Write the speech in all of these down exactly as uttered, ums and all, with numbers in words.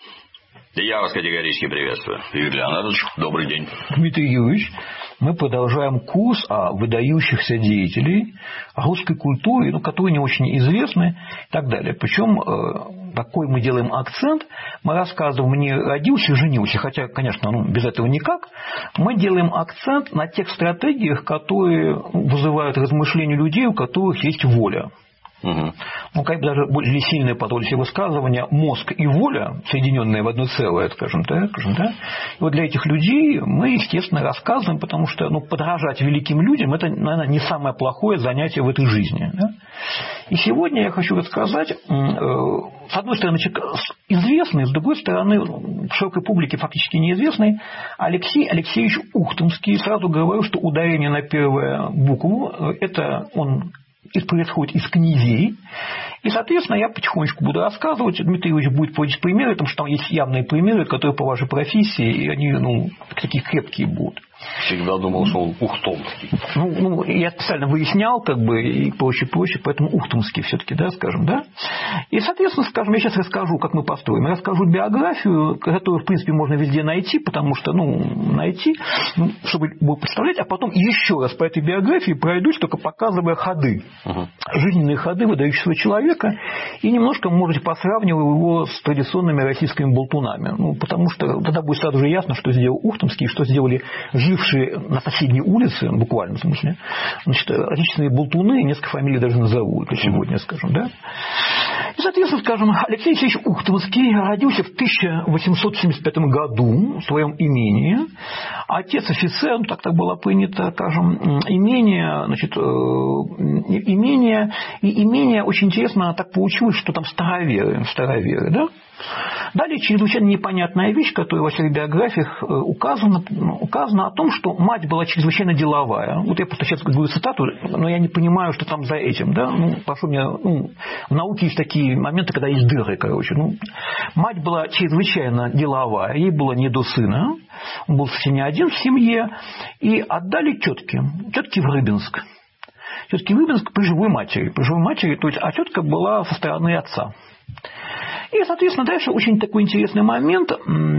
Я вас категорически приветствую. Юрий Леонардович, добрый день. Дмитрий Юрьевич, мы продолжаем курс о выдающихся деятелей русской культуры, ну, которые не очень известны и так далее. Причем такой мы делаем акцент, мы рассказываем не родился, женился, хотя, конечно, ну, без этого никак. Мы делаем акцент на тех стратегиях, которые вызывают размышления людей, у которых есть воля. Угу. Ну, как бы даже более сильное позволить себе высказывание, мозг и воля, соединенные в одно целое, скажем так, скажем, да? И вот для этих людей мы, естественно, рассказываем, потому что ну, подражать великим людям – это, наверное, не самое плохое занятие в этой жизни. Да? И сегодня я хочу рассказать, с одной стороны, известный, с другой стороны, в широкой публике фактически неизвестный, Алексей Алексеевич Ухтомский. Сразу говорю, что ударение на первую букву – это он происходит из князей. И, соответственно, я потихонечку буду рассказывать. Дмитрий Ильич будет приводить примеры, потому что там есть явные примеры, которые по вашей профессии, и они ну, такие крепкие будут. Всегда думал, что он ухтомский. Ну, ну, я специально выяснял, как бы, и прочее, прочее, поэтому ухтомский все-таки, да, скажем, да. И, соответственно, скажем, я сейчас расскажу, как мы построим. Я расскажу биографию, которую, в принципе, можно везде найти, потому что, ну, найти, ну, чтобы было представлять, а потом еще раз по этой биографии пройдусь, только показывая ходы, угу. жизненные ходы выдающегося человека, и немножко можете посравнивать его с традиционными российскими болтунами. Ну, потому что тогда будет сразу же ясно, что сделал Ухтомский, что сделали жившие на соседней улице, буквально в смысле, значит, отечественные болтуны, несколько фамилий даже назову, это сегодня скажем, да. И, соответственно, скажем, Алексей Алексеевич Ухтомский родился в тысяча восемьсот семьдесят пятом году в своем имении. Отец офицер, так так было принято, скажем, имение, значит, имение, и имение очень интересно так получилось, что там староверы, староверы, да. Далее чрезвычайно непонятная вещь, которая во всех биографиях указана, указана о том, что мать была чрезвычайно деловая. Вот я просто сейчас говорю цитату, но я не понимаю, что там за этим. Да? Ну, прошу меня, ну, в науке есть такие моменты, когда есть дыры, короче. Ну, мать была чрезвычайно деловая, ей было не до сына, он был совсем не один в семье, и отдали тетке, тетке в Рыбинск. Тетке в Рыбинск при живой матери, при живой матери, то есть, а тетка была со стороны отца. И, соответственно, дальше очень такой интересный момент,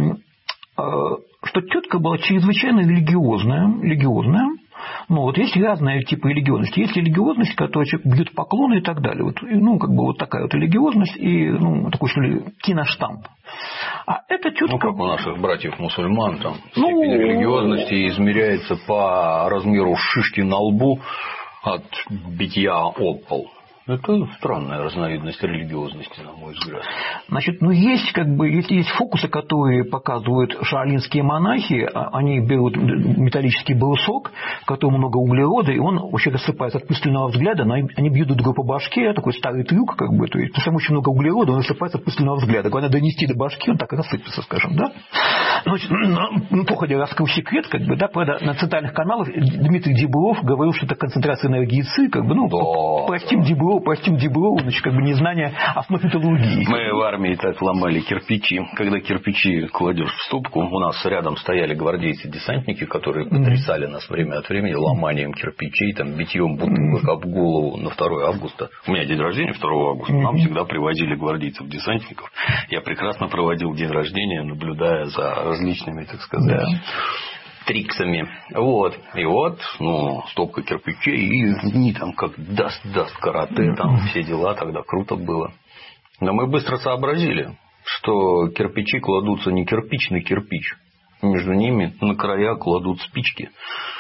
что тетка была чрезвычайно религиозная, религиозная. Ну, вот есть разные типы религиозности. Есть религиозность, которая человек бьет поклоны и так далее. Вот, ну, как бы вот такая вот религиозность и ну, такой, что ли, киноштамп. А эта тетка... Ну, как у наших братьев-мусульман, там степень ну... религиозности измеряется по размеру шишки на лбу от битья об пол. Это странная разновидность религиозности, на мой взгляд. Значит, ну есть как бы есть, есть фокусы, которые показывают шаолинские монахи. Они берут металлический брусок, в котором много углерода, и он вообще рассыпается от пристального взгляда, но они бьют друг по башке, такой старый трюк, как бы, то есть, потому что там очень много углерода, он рассыпается от пристального взгляда. Главное донести до башки, он так и рассыпется, скажем, да. Значит, ну, походя раскрыл секрет, как бы, да, правда, на центральных каналах Дмитрий Дибров говорил, что это концентрация энергии ЦИ, как бы, ну, да, простим да. Дибров, простим Диброву, значит, как бы незнание основ металлургии. Мы в армии так ломали кирпичи. Когда кирпичи кладешь в стопку, у нас рядом стояли гвардейцы-десантники, которые потрясали нас время от времени ломанием кирпичей, там, битьем бутылок об голову на второе августа. У меня день рождения второго августа, нам всегда привозили гвардейцев-десантников. Я прекрасно проводил день рождения, наблюдая за различными, так сказать, да. триксами. Вот. И вот, ну, стопка кирпичей, и они там как даст-даст карате, там все дела, тогда круто было. Но мы быстро сообразили, что кирпичи кладутся не кирпич на кирпич. Между ними на края кладут спички.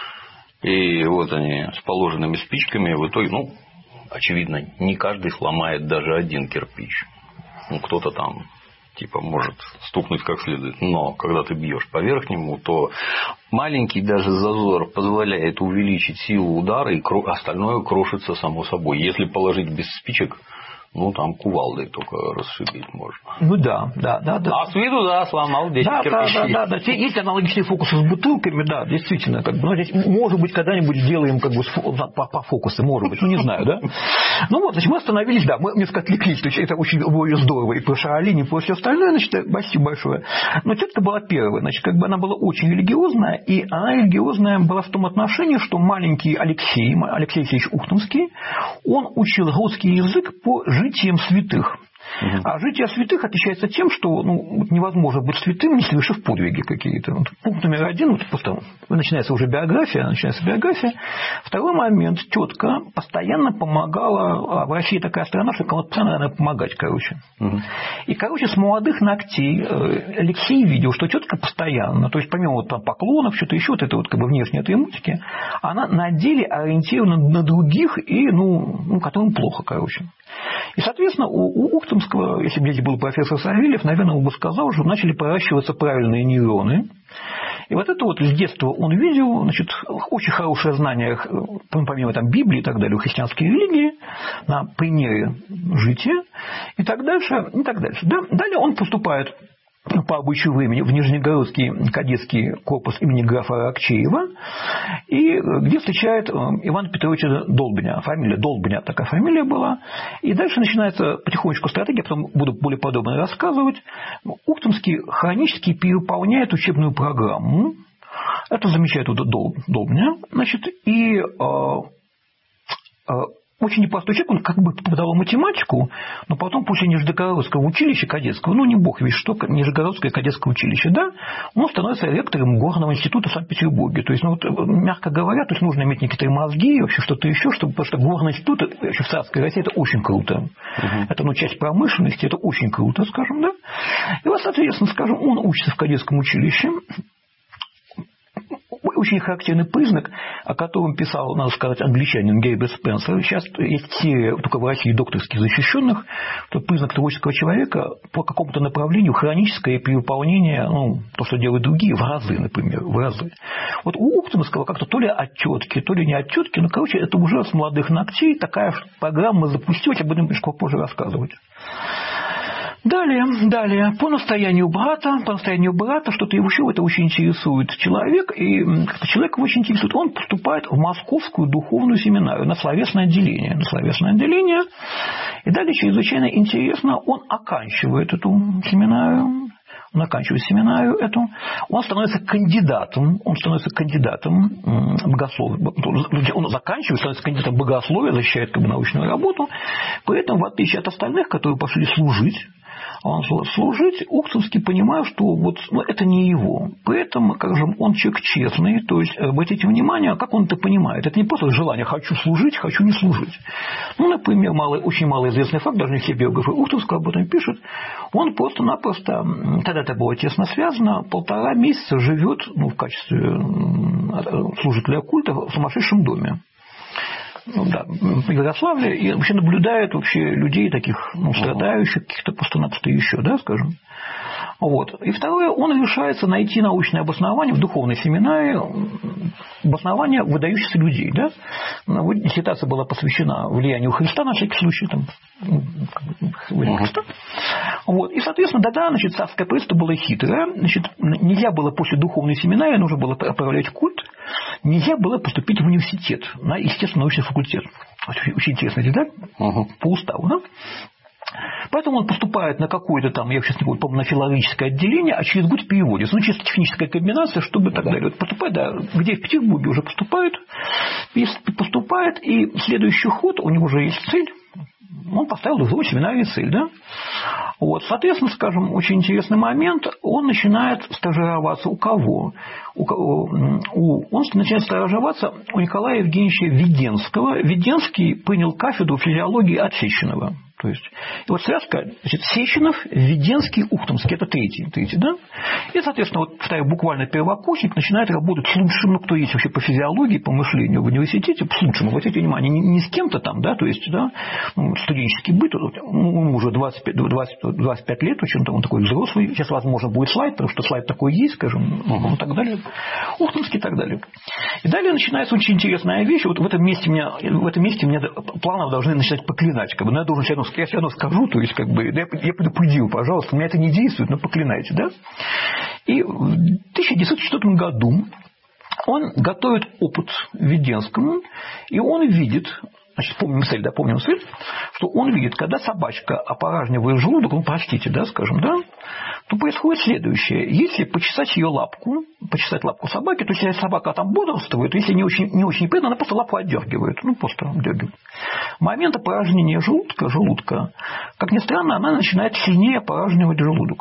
И вот они с положенными спичками в итоге, ну, очевидно, не каждый сломает даже один кирпич. Ну, кто-то там типа может стукнуть как следует. Но когда ты бьешь по верхнему, то маленький даже зазор позволяет увеличить силу удара, и остальное крошится само собой. Если положить без спичек, ну, там кувалдой только расшибить можно. Ну, да, да, да. да. А с виду, да, сломал десять да, кирпичей. Да, да, да. Есть аналогичные фокусы с бутылками, да, действительно. Как бы, ну, здесь, может быть, когда-нибудь сделаем как бы, по, по фокусу, может быть, ну, не знаю, да. Ну, вот, значит, мы остановились, да, мы несколько отвлеклись, то есть, это очень здорово, и про Шаолинь, и про все остальное, значит, спасибо большое. Но тетка была первая, значит, как бы она была очень религиозная, и она религиозная была в том отношении, что маленький Алексей, Алексей Алексеевич Ухтомский, он учил русский язык по житиям святых. Угу. А житие святых отличается тем, что ну, невозможно быть святым, не совершив подвиги какие-то. Вот пункт номер один, вот просто начинается уже биография, начинается биография. Второй момент, тетка постоянно помогала, а в России такая страна, что кому-то постоянно надо помогать, короче. Угу. И, короче, с молодых ногтей Алексей видел, что тетка постоянно, то есть помимо вот там поклонов, что-то еще, вот это вот как бы внешние атрибутики, она на деле ориентирована на других и, ну, ну которым плохо, короче. И, соответственно, у, у Ухтомского, если бы здесь был профессор Савельев, наверное, он бы сказал, что начали проращиваться правильные нейроны. И вот это вот с детства он видел, значит, очень хорошее знание, помимо там, Библии и так далее, христианской религии, на примере жития и так дальше. И так дальше. Да? Далее он поступает по обычаю времени в Нижегородский кадетский корпус имени графа Аракчеева, и где встречает Ивана Петровича Долбня. Фамилия Долбня, такая фамилия была. И дальше начинается потихонечку стратегия, потом буду более подробно рассказывать. Ухтомский хронически переполняет учебную программу. Это замечает Долбня. Значит, и э, э, очень непростой человек, он как бы преподавал математику, но потом после Нижегородского училища кадетского, ну не бог весь что, Нижегородское кадетское училище, да, он становится ректором Горного института в Санкт-Петербурге. То есть, ну, вот, мягко говоря, то есть нужно иметь некоторые мозги, вообще что-то еще, чтобы, потому что Горный институт вообще в царской России это очень круто. Угу. Это ну, часть промышленности, это очень круто, скажем, да. И вот, соответственно, скажем, он учится в кадетском училище. Очень характерный признак, о котором писал, надо сказать, англичанин Герберт Спенсер. Сейчас есть серия, только в России, докторских защищенных, что признак творческого человека по какому-то направлению хроническое переполнение, ну, то, что делают другие, в разы, например, в разы. Вот у Ухтомского как-то то ли отчетки, то ли не отчетки, но, короче, это уже с молодых ногтей такая программа запустилась, об этом немножко позже рассказывать. Далее, далее, по настоянию брата, по настоянию брата, что-то его еще это очень интересует человек, и как-то человек его очень интересует, он поступает в Московскую духовную семинарию на словесное отделение, на словесное отделение, и далее чрезвычайно интересно, он оканчивает эту семинарию, он оканчивает семинарию эту, он становится кандидатом, он становится кандидатом богословия, он заканчивает, становится кандидатом богословия, защищает как бы научную работу, при этом, в отличие от остальных, которые пошли служить, он служить, Ухтомский понимает, что вот, ну, это не его. Поэтому, как же, он человек честный, то есть, обратите внимание, как он это понимает. Это не просто желание «хочу служить, хочу не служить». Ну, например, малый, очень малоизвестный факт, даже не все биографы Ухтомского об этом пишут, он просто-напросто, тогда это было тесно связано, полтора месяца живет ну, в качестве служителя культа в сумасшедшем доме. Ну, да, в Ярославле, и вообще наблюдает вообще людей таких, ну, страдающих, каких-то просто-напросто еще, да, скажем. Вот. И второе, он решается найти научное обоснование в духовной семинарии, обоснование выдающихся людей, да. Вот диссертация была посвящена влиянию Христа, на всякий случай, там, влиянию Христа. Вот. И, соответственно, да-да, значит, царское правительство было хитрое, значит, нельзя было после духовной семинарии, нужно было отправлять культ, нельзя было поступить в университет, на естественно-научный факультет. Очень интересная деталь, угу. По уставу, да? Поэтому он поступает на какое-то там, я сейчас не помню, на филологическое отделение, а через год переводится. Ну, чисто техническая комбинация, чтобы так далее. Вот поступает, да, где в Петербурге уже поступает, поступает, и следующий ход, у него уже есть цель, он поставил в семинарии цель, да? Вот, соответственно, скажем, очень интересный момент, он начинает стажироваться у кого? У, у, он начинает стажироваться у Николая Евгеньевича Веденского. Веденский принял кафедру физиологии от Сеченова. То есть, и вот связка, значит, Сеченов, Веденский, Ухтомский, это третий, третий, да? И, соответственно, вот второй буквально первокурсник начинает работать с лучшим, ну, кто есть вообще по физиологии, по мышлению в университете, с лучшим, обратите внимание, не, не с кем-то там, да, то есть, да, студенческий быт, ему уже двадцать пять, двадцать, двадцать пять лет, очень-то он такой взрослый, сейчас, возможно, будет слайд, потому что слайд такой есть, скажем, ну, и так далее, Ухтомский и так далее. И далее начинается очень интересная вещь, вот в этом месте меня, в этом месте меня планов должны начинать проклинать, как бы, но я должен сейчас я все равно скажу, то есть, как бы, я, я предупредил, пожалуйста, у меня это не действует, но проклинайте, да? И в тысяча девятьсот четвёртом году он готовит опыт Веденскому, и он видит, Значит, помним цель, да, помним цель, что он видит, когда собачка опорожнивает желудок, ну, простите, да, скажем, да, то происходит следующее. Если почесать ее лапку, почесать лапку собаки, то если собака там бодрствует, если не очень, не очень приятно, она просто лапу отдергивает, ну, просто отдергивает. В момент опорожнения желудка, желудка, как ни странно, она начинает сильнее опорожнивать желудок.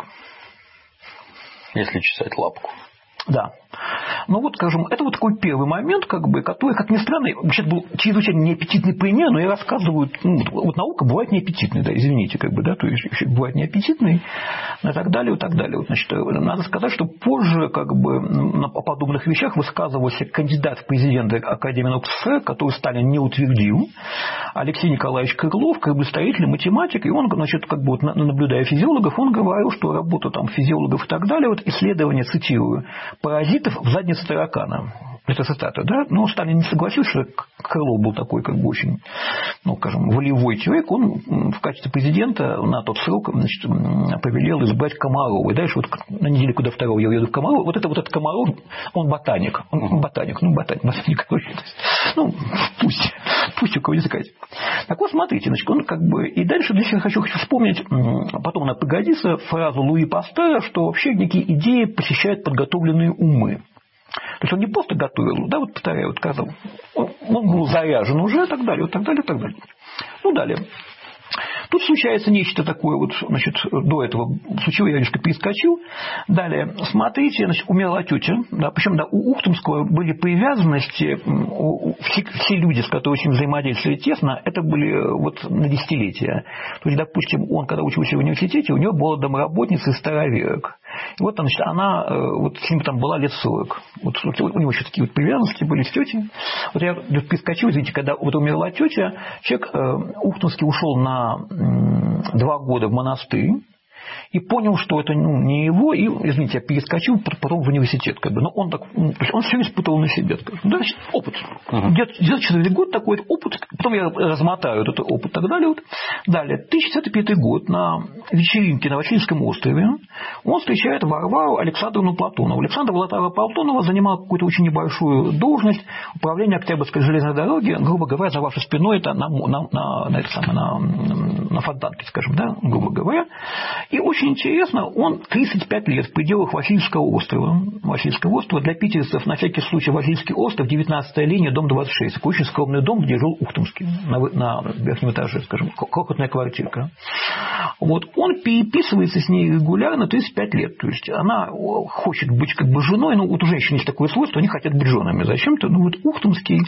Если чесать лапку. Да. Ну вот, скажем, это вот такой первый момент, как бы, который, как ни странно, вообще был чрезвычайно неаппетитный пример, но я рассказываю, ну, вот наука бывает неаппетитной, да, извините, как бы, да, то есть бывает неаппетитной, и так далее, и так далее. Вот, значит, надо сказать, что позже, как бы, о подобных вещах высказывался кандидат в президенты Академии наук СССР, который Сталин не утвердил, Алексей Николаевич Крылов, как бы строительный математик, и он, значит, как бы, вот, наблюдая физиологов, он говорил, что работа там физиологов и так далее, вот исследование, цитирую, паразитов в заднице таракана. Это цитата, да? Но Сталин не согласился, что Крылов был такой, как бы, очень, ну, скажем, волевой человек. Он в качестве президента на тот срок, значит, повелел избрать Комарова. И дальше вот на недельку до второго я уеду в Комарова. Вот это вот этот Комаров, он ботаник. Он ботаник, ну, ботаник, ботаник, короче. Ну, пусть, пусть у кого не сказать. Так вот, смотрите, значит, он как бы... И дальше здесь я хочу, хочу вспомнить, потом она пригодится, фразу Луи Пастера, что вообще некие идеи посещают подготовленные умы. То есть он не просто готовил, да, вот повторяю, вот сказал, он, он был заряжен уже, и так далее, вот так далее, и так далее. Ну, далее. Тут случается нечто такое, вот, значит, до этого случилось, я немножко перескочил. Далее, смотрите, значит, умерла тетя, да, причем, да, у Ухтомского были привязанности, у, все, все люди, с которыми с ним взаимодействовали тесно, это были вот на десятилетия. То есть, допустим, он, когда учился в университете, у него была домработница из староверок. И вот, значит, она, вот с ним там была лет сорок. Вот, вот у него еще такие вот привязанности были с тетей. Вот я перескочил, извините, когда вот умерла тетя, человек э, Ухтомский ушел на два года в монастырь и понял, что это, ну, не его, и, извините, я перескочил потом в университет, как бы, но он так, ну, то есть он все испытывал на себе, скажем, да, значит, опыт, uh-huh. где-то через год такой опыт, потом я размотаю этот опыт, и так далее, вот. Далее, тысяча девятьсот пятый год, на вечеринке на Васильевском острове он встречает Варвару Александровну Платонову. Александра Владимировна Платонова занимала какую-то очень небольшую должность управления Октябрьской железной дороги, грубо говоря, за вашей спиной это на, на, на, на, это самое, на, на Фонтанке, скажем, да, грубо говоря, и очень интересно, он тридцать пять лет в пределах Васильевского острова. Васильевского острова для питерцев, на всякий случай, Васильевский остров, девятнадцатая линия, дом двадцать шесть. Такой очень скромный дом, где жил Ухтомский, на, на верхнем этаже, скажем, крохотная квартирка. Вот, он переписывается с ней регулярно тридцать пять лет. То есть она хочет быть как бы женой, но вот у женщин есть такое свойство, они хотят быть женами. Зачем-то, ну вот Ухтомский,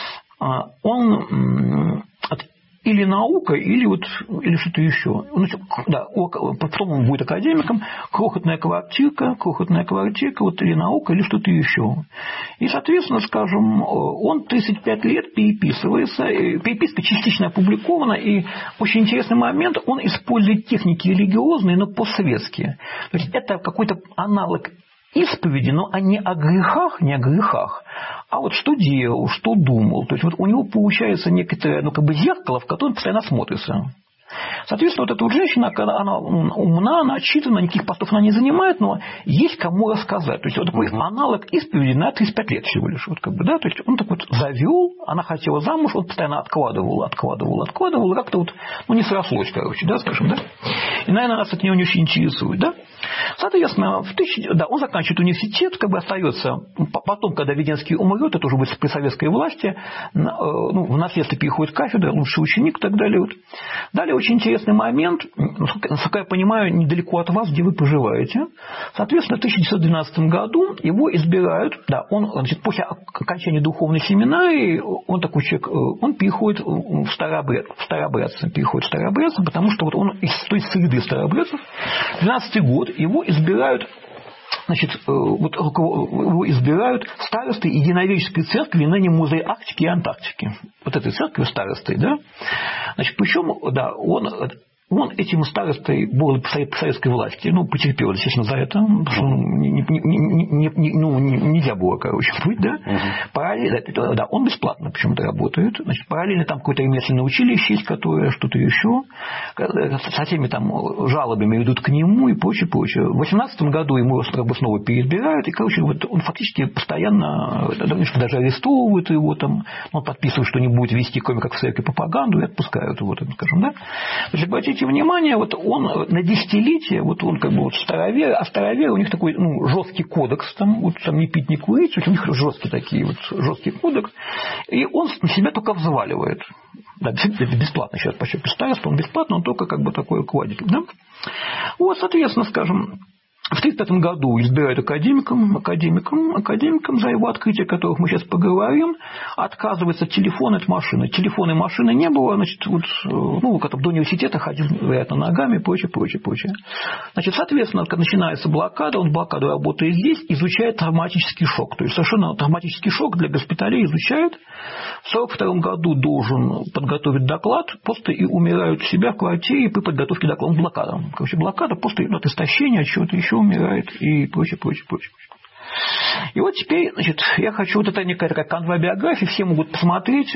он... или наука, или, вот, или что-то еще. Значит, да, потом он будет академиком, крохотная квартирка, крохотная квартирка, вот или наука, или что-то еще. И, соответственно, скажем, он тридцать пять лет переписывается, переписка частично опубликована, и очень интересный момент, он использует техники религиозные, но постсоветские. То есть это какой-то аналог исповеди, но не о грехах, не о грехах, а вот что делал, что думал. То есть вот у него получается некоторое, ну, как бы зеркало, в которое он постоянно смотрится. Соответственно, вот эта вот женщина, когда она умна, она отчитана, никаких постов она не занимает, но есть кому рассказать. То есть вот такой аналог исповеди на тридцать пять лет всего лишь. Вот как бы, да? То есть он так вот завел, она хотела замуж, он постоянно откладывал, откладывал, откладывал, и как-то вот, ну, не срослось, короче, да, скажем, да. И, наверное, нас это не очень интересует, да. Соответственно, в тысячи... да, он заканчивает университет, как бы остается, потом, когда Веденский умрет, это уже будет при советской власти, ну, в наследство переходит кафедра, лучший ученик и так далее. Вот. Далее очень интересный момент, насколько я понимаю, недалеко от вас, где вы проживаете. Соответственно, в тысяча девятьсот двенадцатом году его избирают, да, он, значит, после окончания духовной семинарии, он такой человек, он переходит в старообряд, в старообрядцы, переходит в старообрядцы, потому что вот он из той среды старообрядцев. двенадцатый год его избирают, значит, вот его избирают старостой единоверческой церкви, ныне музей Арктики и Антарктики. Вот этой церкви старостой, да. Значит, причем, да, он он этим старостой был при советской власти, ну, потерпел, естественно, за это, потому что ну, не, не, не, не, ну, нельзя было, короче, быть, да. Uh-huh. Параллельно, да, он бесплатно почему-то работает. Значит, параллельно там какое-то ремесленное училище есть, которое что-то еще. Со всеми там жалобами идут к нему и прочее, прочее. В две тысячи восемнадцатом году ему как бы снова переизбирают, и, короче, вот он фактически постоянно, даже арестовывают его, там, он подписывает, что не будет вести, кроме как в церкви, пропаганду, и отпускают его, так скажем, да. Значит, обратите внимание, вот он на десятилетие, вот он как бы вот старовер, а староверы, у них такой ну, жесткий кодекс, там, вот, там не пить, не курить, у них жесткие такие, вот, жесткий кодекс, и он на себя только взваливает. Да, бесплатно сейчас по счету староста, он бесплатно, он только как бы такой руководитель. Да? Вот, соответственно, скажем, в тысяча девятьсот тридцать пятом году избирают академиком, академиком, академиком за его открытие, о которых мы сейчас поговорим, отказывается телефон от машины. Телефона и машины не было, значит, вот, ну, как до университета ходил, вероятно, ногами и прочее, прочее, прочее. Значит, соответственно, когда начинается блокада, он блокаду работает здесь, изучает травматический шок. То есть, совершенно травматический шок для госпиталей изучает. В сорок втором году должен подготовить доклад, просто и умирают у себя в квартире при подготовке доклада. Он блокада. Короче, блокада, просто от истощения, от чего-то еще умирает и прочее, прочее, прочее. И вот теперь, значит, я хочу, вот это некая такая канва биографии, все могут посмотреть,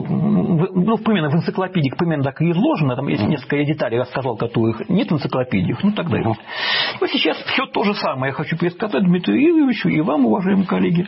ну, примерно в энциклопедиях, примерно так и изложено, там есть несколько деталей, я рассказал, которых нет в энциклопедиях, ну, так далее. Вот сейчас все то же самое я хочу пересказать Дмитрию Юрьевичу и вам, уважаемые коллеги,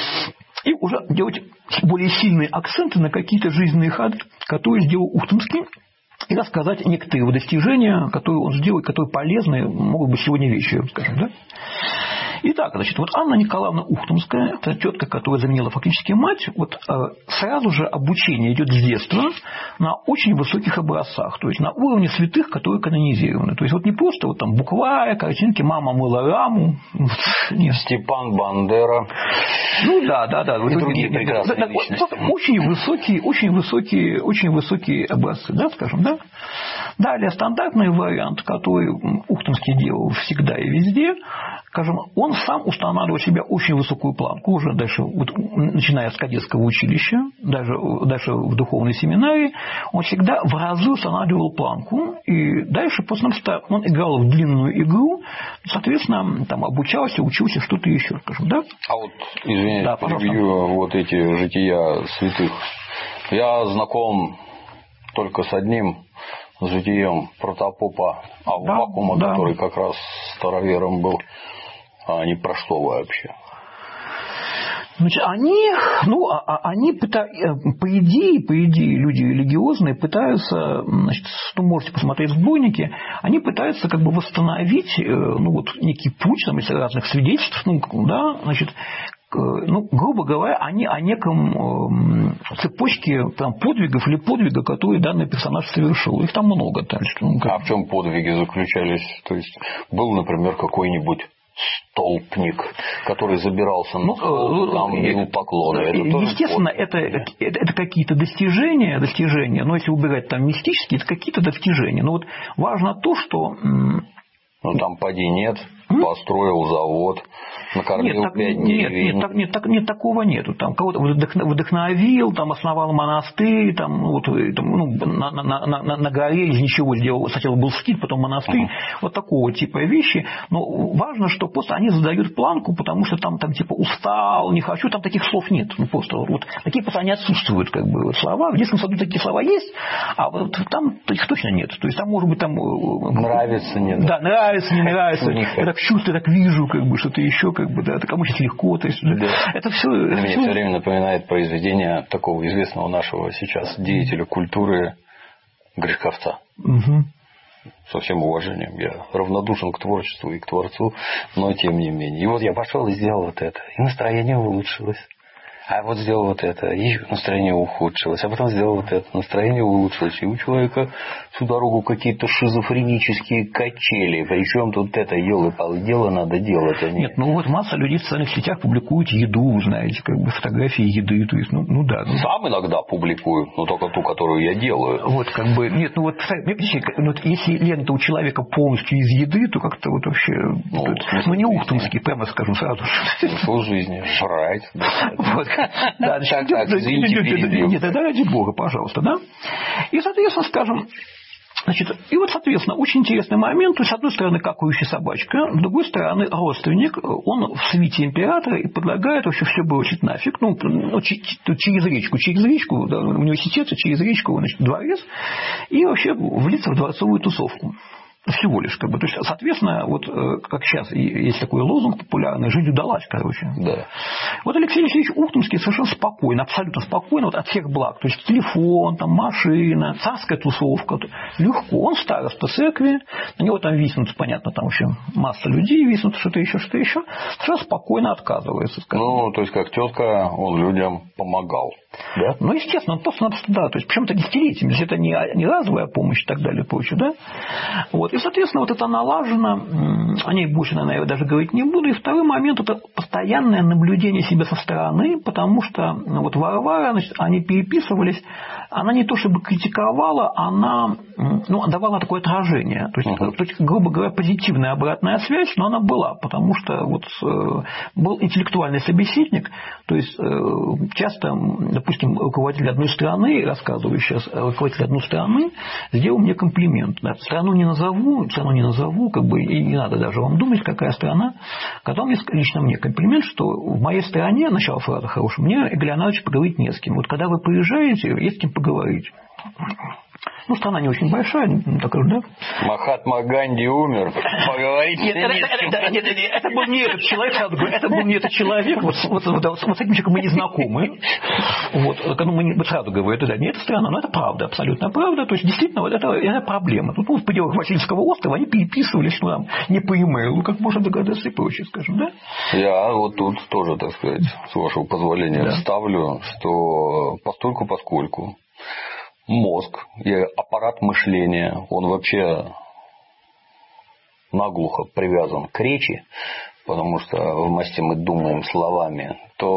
и уже делать более сильные акценты на какие-то жизненные ходы, которые сделал Ухтомский, и рассказать некоторые его достижения, которые он сделал, которые полезны, могут быть сегодня вечером, скажем, да? Итак, значит, вот Анна Николаевна Ухтомская, это тетка, которая заменила фактически мать, вот сразу же обучение идет с детства на очень высоких образцах, то есть на уровне святых, которые канонизированы. То есть вот не просто вот там букварь, картинки, мама мыла раму. Нет. Степан Бандера. Ну да, да, да. И другие прекрасные да, личности. Очень высокие, очень высокие, очень высокие образцы, да, скажем, да. Далее стандартный вариант, который Ухтомский делал всегда и везде, скажем, он сам устанавливал себе очень высокую планку, уже дальше, вот, начиная с кадетского училища, даже, даже в духовной семинарии, он всегда в разы устанавливал планку, и дальше просто он играл в длинную игру, соответственно, там обучался, учился что-то еще, скажем, да? А вот, извините, да, перебью вот эти жития святых. Я знаком только с одним, с житием протопопа Аввакума, да, который да. как раз старовером был. А они про что вообще? Значит, они, ну, они пытаются, по идее, по идее, люди религиозные пытаются, значит, ну, можете посмотреть сборники, они пытаются как бы восстановить, ну, вот, некий путь, там, из разных свидетельств, ну, да, значит, ну, грубо говоря, они о неком цепочке там, подвигов или подвига, которые данный персонаж совершил. Их там много. Там, ну, как... А в чем подвиги заключались? То есть, был, например, какой-нибудь столпник, который забирался на столб, там бил поклоны. Это естественно, это, это, это какие-то достижения, достижения, но если убирать там мистические, это какие-то достижения. Но вот важно то, что... Ну, там поди нет, построил завод, накормил нет, пять нет, деревень. Нет, нет, так, нет, такого нету. Там кого-то вдохновил, там основал монастырь, там, вот, там, ну, на, на, на, на горе из ничего сделал, сначала был скит, потом монастырь, uh-huh. вот такого типа вещи. Но важно, что просто они задают планку, потому что там, там типа устал, не хочу, там таких слов нет. Ну, просто вот такие просто они отсутствуют, как бы, вот, слова. В детском саду такие слова есть, а вот там их точно нет. То есть там может быть там... Нравится, нет. Да, нравится, не нравится. Я так чувствую, так вижу, как бы, что-то еще, как бы, да, это кому сейчас легко. То есть, да. Это все. Мне все... все время напоминает произведение такого известного нашего сейчас деятеля культуры Гришковца. Угу. Со всем уважением. Я равнодушен к творчеству и к творцу, но тем не менее. И вот я пошел и сделал вот это. И настроение улучшилось. А вот сделал вот это, и настроение ухудшилось. А потом сделал вот это, настроение улучшилось. И у человека всю дорогу какие-то шизофренические качели. Причем тут это елы-палы, дело надо делать. Они... Нет, ну вот масса людей в социальных сетях публикуют еду, вы знаете, как бы фотографии еды. То есть, ну, ну да. Ну... Сам иногда публикую, но только ту, которую я делаю. Вот как бы, нет, ну вот, вот если лента у человека полностью из еды, то как-то вот вообще, ну, тут, ну не ухтомский, прямо скажем сразу. Смысл жизни, жрать. Вот. Да, так, так, извините, перебью. Нет, да ради бога, пожалуйста, да. И, соответственно, скажем, Значит, и вот, соответственно, очень интересный момент. То есть, с одной стороны, какающая собачка, с другой стороны, родственник, он в свите императора и предлагает вообще все бросить нафиг. Ну, через речку, через речку, да, университет, через речку, значит, дворец, и вообще влиться в дворцовую тусовку. Всего лишь, как бы. То есть, соответственно, вот как сейчас есть такой лозунг популярный, жизнь удалась, короче. Да. Вот Алексей Алексеевич Ухтомский совершенно спокойно, абсолютно спокойно, вот от всех благ. То есть телефон, там, машина, царская тусовка. Легко. Он староста церкви, на него там виснут, понятно, там вообще масса людей виснут, что-то еще, что-то еще. Совершенно спокойно отказывается. Скажем. Ну, то есть, как тетка, он людям помогал. Да? Ну, естественно, он просто-напросто, да, то есть, причем-то десятилетиями, это не, не разовая помощь и так далее, и прочее, да. Вот. И, соответственно, вот это налажено, о ней больше, наверное, даже говорить не буду. И второй момент – это постоянное наблюдение себя со стороны, потому что вот Варвара, значит, они переписывались, она не то чтобы критиковала, она, ну, давала такое отражение. То есть, uh-huh. то есть, грубо говоря, позитивная обратная связь, но она была, потому что вот был интеллектуальный собеседник, то есть часто, допустим, руководитель одной страны, рассказываю сейчас, руководитель одной страны, сделал мне комплимент. Да, страну не назову, страну не назову, как бы, и не надо даже вам думать, какая страна. Когда он лично мне комплимент, что в моей стране, начало фразы хорошая, мне, Игорь Леонидович, поговорить не с кем. Вот когда вы приезжаете, есть с кем поговорить. Ну, страна не очень большая, так скажу, да? Махатма Ганди умер, поговорить нет, это, не это, это, нет, это был не этот человек, это был не этот человек, вот, вот, вот, вот с этим человеком мы не знакомы. Вот, ну, мы не, сразу говорю, это да, не эта страна, но это правда, абсолютно правда. То есть, действительно, вот это, это проблема. Тут, ну, в пределах Васильевского острова они переписывались, ну, там, не по e-mail, как можно догадаться и прочее, скажем, да? Я вот тут тоже, так сказать, с вашего позволения, да, вставлю, что постольку поскольку мозг и аппарат мышления, он вообще наглухо привязан к речи, потому что в массе мы думаем словами,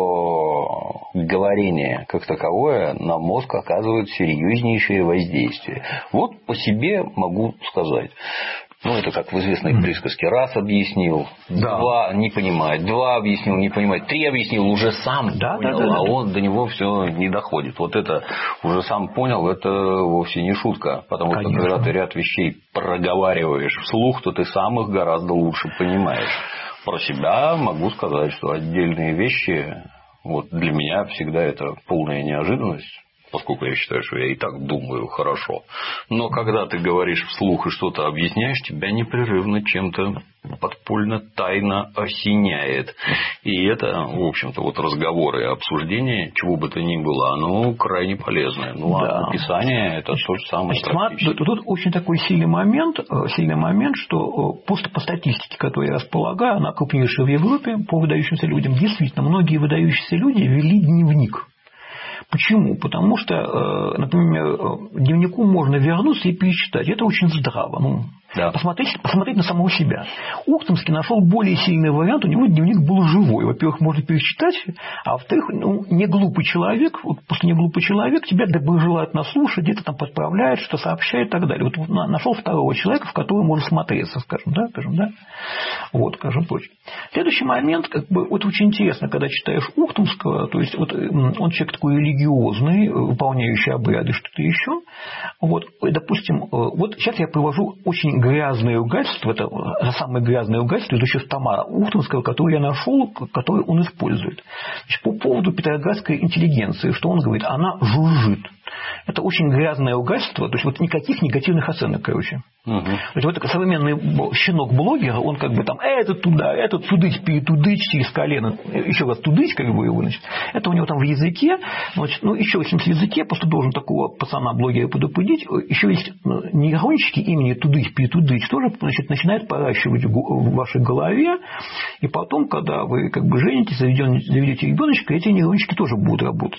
то говорение как таковое на мозг оказывает серьезнейшее воздействие. Вот по себе могу сказать. Ну, это как в известной присказке. Раз объяснил, да, два не понимает, два объяснил, не понимает, три объяснил, уже сам да, понял, да, да, а да. он до него все не доходит. Вот это уже сам понял, это вовсе не шутка. Потому Конечно. что когда ты ряд вещей проговариваешь вслух, то ты сам их гораздо лучше понимаешь. Про себя могу сказать, что отдельные вещи, вот для меня всегда это полная неожиданность. Поскольку я считаю, что я и так думаю хорошо. Но когда ты говоришь вслух и что-то объясняешь, тебя непрерывно чем-то подпольно, тайно осеняет. И это, в общем-то, вот разговоры и обсуждения, чего бы то ни было, оно крайне полезное. Ну, да. А описание – это то же самое. Значит, тут очень такой сильный момент, сильный момент, что просто по статистике, которую я располагаю, она крупнейшая в Европе по выдающимся людям, действительно, многие выдающиеся люди вели дневник. Почему? Потому что, например, дневнику можно вернуться и перечитать. Это очень здраво. Ну, да. посмотреть, посмотреть на самого себя. Ухтомский нашел более сильный вариант. У него дневник был живой. Во-первых, можно перечитать, а во-вторых, ну, не глупый человек, вот после не глупый человек тебя доброжелательно слушает, где-то там подправляет, что сообщает и так далее. Вот нашел второго человека, в которого можно смотреться, скажем, да, скажем, да. Вот, скажем, точно. Следующий момент, как бы, вот очень интересно, когда читаешь Ухтомского, то есть вот он человек такой религиозный, выполняющий обряды, что-то еще. Вот, допустим, вот сейчас я привожу очень грязное ругательство, это самое грязное ругательство из еще тома Ухтомского, который я нашел, который он использует. Значит, по поводу петроградской интеллигенции, что он говорит, она жужжит. Это очень грязное ругательство, то есть вот никаких негативных оценок, короче. Угу. То есть вот современный щенок-блогер, он как бы там это туда, это тудыть, перетудыть через колено, еще раз тудыть, как бы его, значит, это у него там в языке, значит, ну еще в языке, просто должен такого пацана-блогера предупредить, еще есть нейрончики имени тудыть, перетудыть, тоже, значит, начинают поращивать в вашей голове, и потом, когда вы как бы женитесь, заведете ребеночка, эти нейрончики тоже будут работать.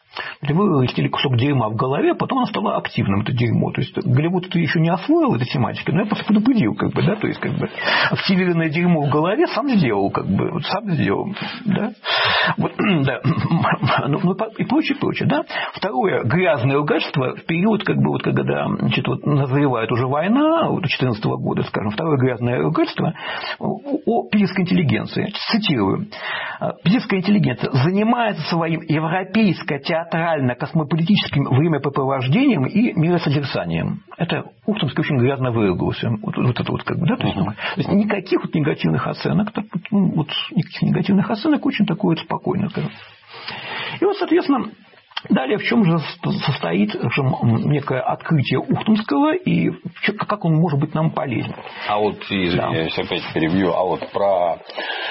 Вы вырастили кусок дерьма в голове, потом оно стало активным, это дерьмо. То есть Голливуд ты еще не освоил этой тематикой, но я просто предупредил, как бы, да, то есть как бы активированное дерьмо в голове сам сделал, как бы, вот, сам сделал, да. Вот, да. Ну, ну, и прочее, прочее, да. Второе, грязное ругательство в период, как бы, вот, когда, значит, вот, назревает уже война, вот, четырнадцатого года, скажем, второе грязное ругательство о питерской интеллигенции. Цитирую. Питерская интеллигенция занимается своим европейско-театральным театрально-космополитическим времяпрепровождением и миросозерцанием. Это Ухтомский очень грязно выразился. Вот, вот это вот как бы, да, то есть, то есть никаких вот негативных оценок, ну, вот никаких негативных оценок, очень такое вот спокойно, скажем. И вот, соответственно, далее в чем же состоит некое открытие Ухтомского и как он может быть нам полезен. А вот, извиняюсь, да. опять перебью, а вот про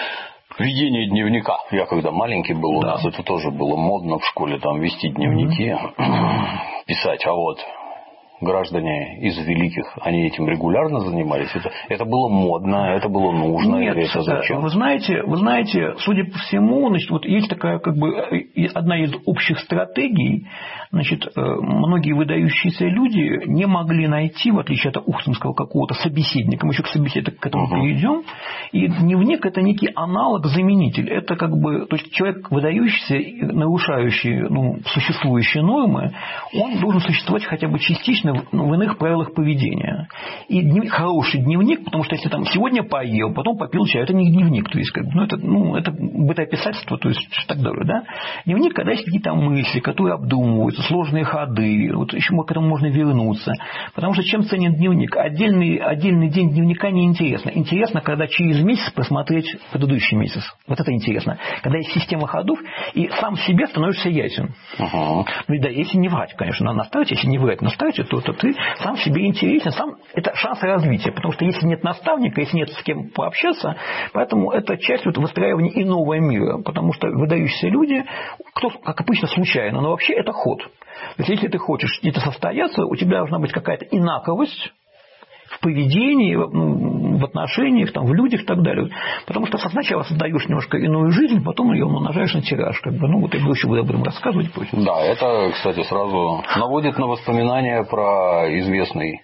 ведение дневника. Я когда маленький был, у да. нас это тоже было модно в школе, там вести дневники, mm-hmm. писать, а вот граждане из великих, они этим регулярно занимались? Это, это было модно, это было нужно? Нет, или это зачем? Вы знаете, вы знаете, судя по всему, значит, вот есть такая как бы одна из общих стратегий. Значит, многие выдающиеся люди не могли найти, в отличие от Ухтомского, какого-то собеседника. Мы еще к собеседнику к этому угу. перейдем. И дневник – это некий аналог-заменитель. Это как бы, то есть человек выдающийся, нарушающий ну, существующие нормы, он должен существовать хотя бы частично в иных правилах поведения. И дневник, хороший дневник, потому что если там сегодня поел, потом попил чай, это не дневник, то есть как бы, ну, это, ну, это бытописательство, то есть так далее. Да? Дневник, когда есть какие-то мысли, которые обдумываются, сложные ходы, вот еще к этому можно вернуться. Потому что чем ценен дневник? Отдельный, отдельный день дневника неинтересно. Интересно, когда через месяц посмотреть предыдущий месяц. Вот это интересно. Когда есть система ходов, и сам себе становишься ясен. Uh-huh. Ну и да, если не врать, конечно, на старте, если не врать на старте, то, то ты сам себе интересен, сам это шанс развития. Потому что если нет наставника, если нет с кем пообщаться, поэтому это часть вот выстраивания иного мира. Потому что выдающиеся люди, кто, как обычно, случайно, но вообще это ход. То есть, если ты хочешь где-то состояться, у тебя должна быть какая-то инаковость в поведении, в отношениях, там, в людях и так далее. Потому что сначала создаешь немножко иную жизнь, потом ее умножаешь на тираж. Как бы. Ну, вот я буду еще об этом рассказывать позже. Да, это, кстати, сразу наводит на воспоминания про известный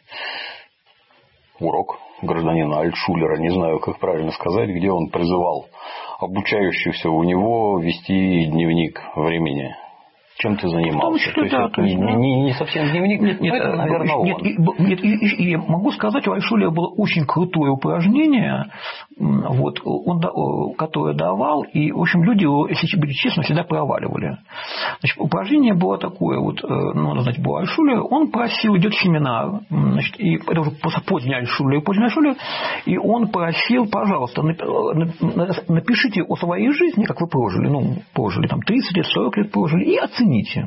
урок гражданина Альтшулера, не знаю, как правильно сказать, где он призывал обучающихся у него вести дневник времени. Чем ты занимался? Том, то есть, да, это то есть, не, не, не совсем дневник? Нет, нет, это, наверное, нет, нет, нет и, и, и могу сказать, у Альтшулера было очень крутое упражнение, вот, он, которое давал, и, в общем, люди его, если быть честно, всегда проваливали. Значит, упражнение было такое, вот, ну, надо знать, был Альтшулер, он просил, идет семинар, значит, и это уже поздний Альтшулер, поздний Альтшулер, и он просил, пожалуйста, напишите о своей жизни, как вы прожили, ну, прожили, там, тридцать лет, сорок лет прожили, и оцените.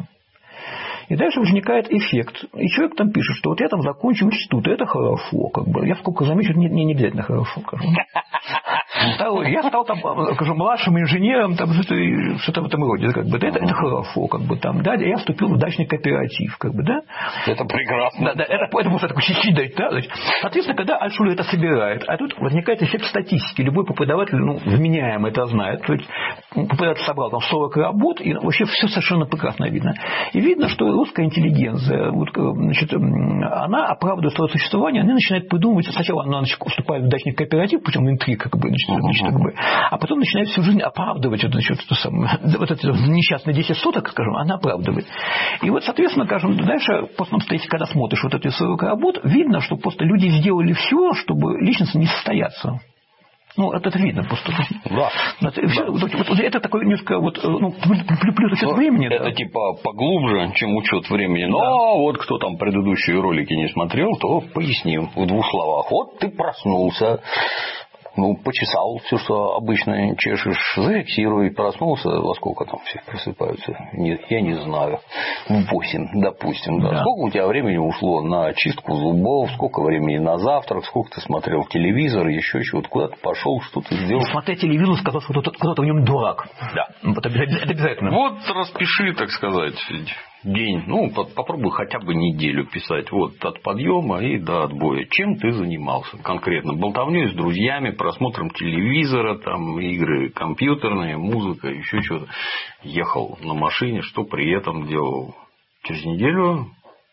И дальше возникает эффект. И человек там пишет, что вот я там закончил институт, это хорошо. Как бы. Я сколько замечу, не, не обязательно хорошо. Второе, я стал там, скажу, младшим инженером, там, что-то в этом роде. Как бы. Это, это хорошо. Как бы, там, да, я вступил в дачный кооператив. Как бы, да. Это прекрасно. Да, да, это, это можно такой чуть-чуть да? Соответственно, когда Альтшулер это собирает, а тут возникает эффект статистики. Любой преподаватель, ну, вменяемый это знает. То есть преподаватель собрал там сорок работ, и вообще все совершенно прекрасно видно. И видно, что русская интеллигенция, вот, значит, она оправдывает свое существование, она начинает придумывать, сначала она значит, вступает в дачный кооператив, путем интриг, как бы, значит, значит, как бы, а потом начинает всю жизнь оправдывать вот, значит, это самое, вот это несчастные десять соток, скажем, она оправдывает. И вот, соответственно, скажем, дальше, после, когда смотришь вот эти сорок работ, видно, что просто люди сделали все, чтобы личностно не состояться. Ну, это, это видно просто. Да. Это, да. Вот, вот, это такой немножко вот, ну, плюс учет времени. Это да. типа поглубже, чем учет времени. Но да. вот кто там предыдущие ролики не смотрел, то поясним в двух словах. Вот ты проснулся. Ну, почесал все, что обычно чешешь, зафиксируй, проснулся, во сколько там все просыпаются, не, я не знаю, в восемь, допустим, да. Да. Сколько у тебя времени ушло на чистку зубов, сколько времени на завтрак, сколько ты смотрел телевизор, еще чего-то, куда ты пошел, что ты сделал. Смотря телевизор, сказал, что кто-то, кто-то в нем дурак. Да. Это обязательно. Вот распиши, так сказать, день, ну, попробуй хотя бы неделю писать, вот, от подъема и до отбоя. Чем ты занимался конкретно? Болтовнёй с друзьями, просмотром телевизора, там, игры компьютерные, музыка, еще что-то. Ехал на машине, что при этом делал? Через неделю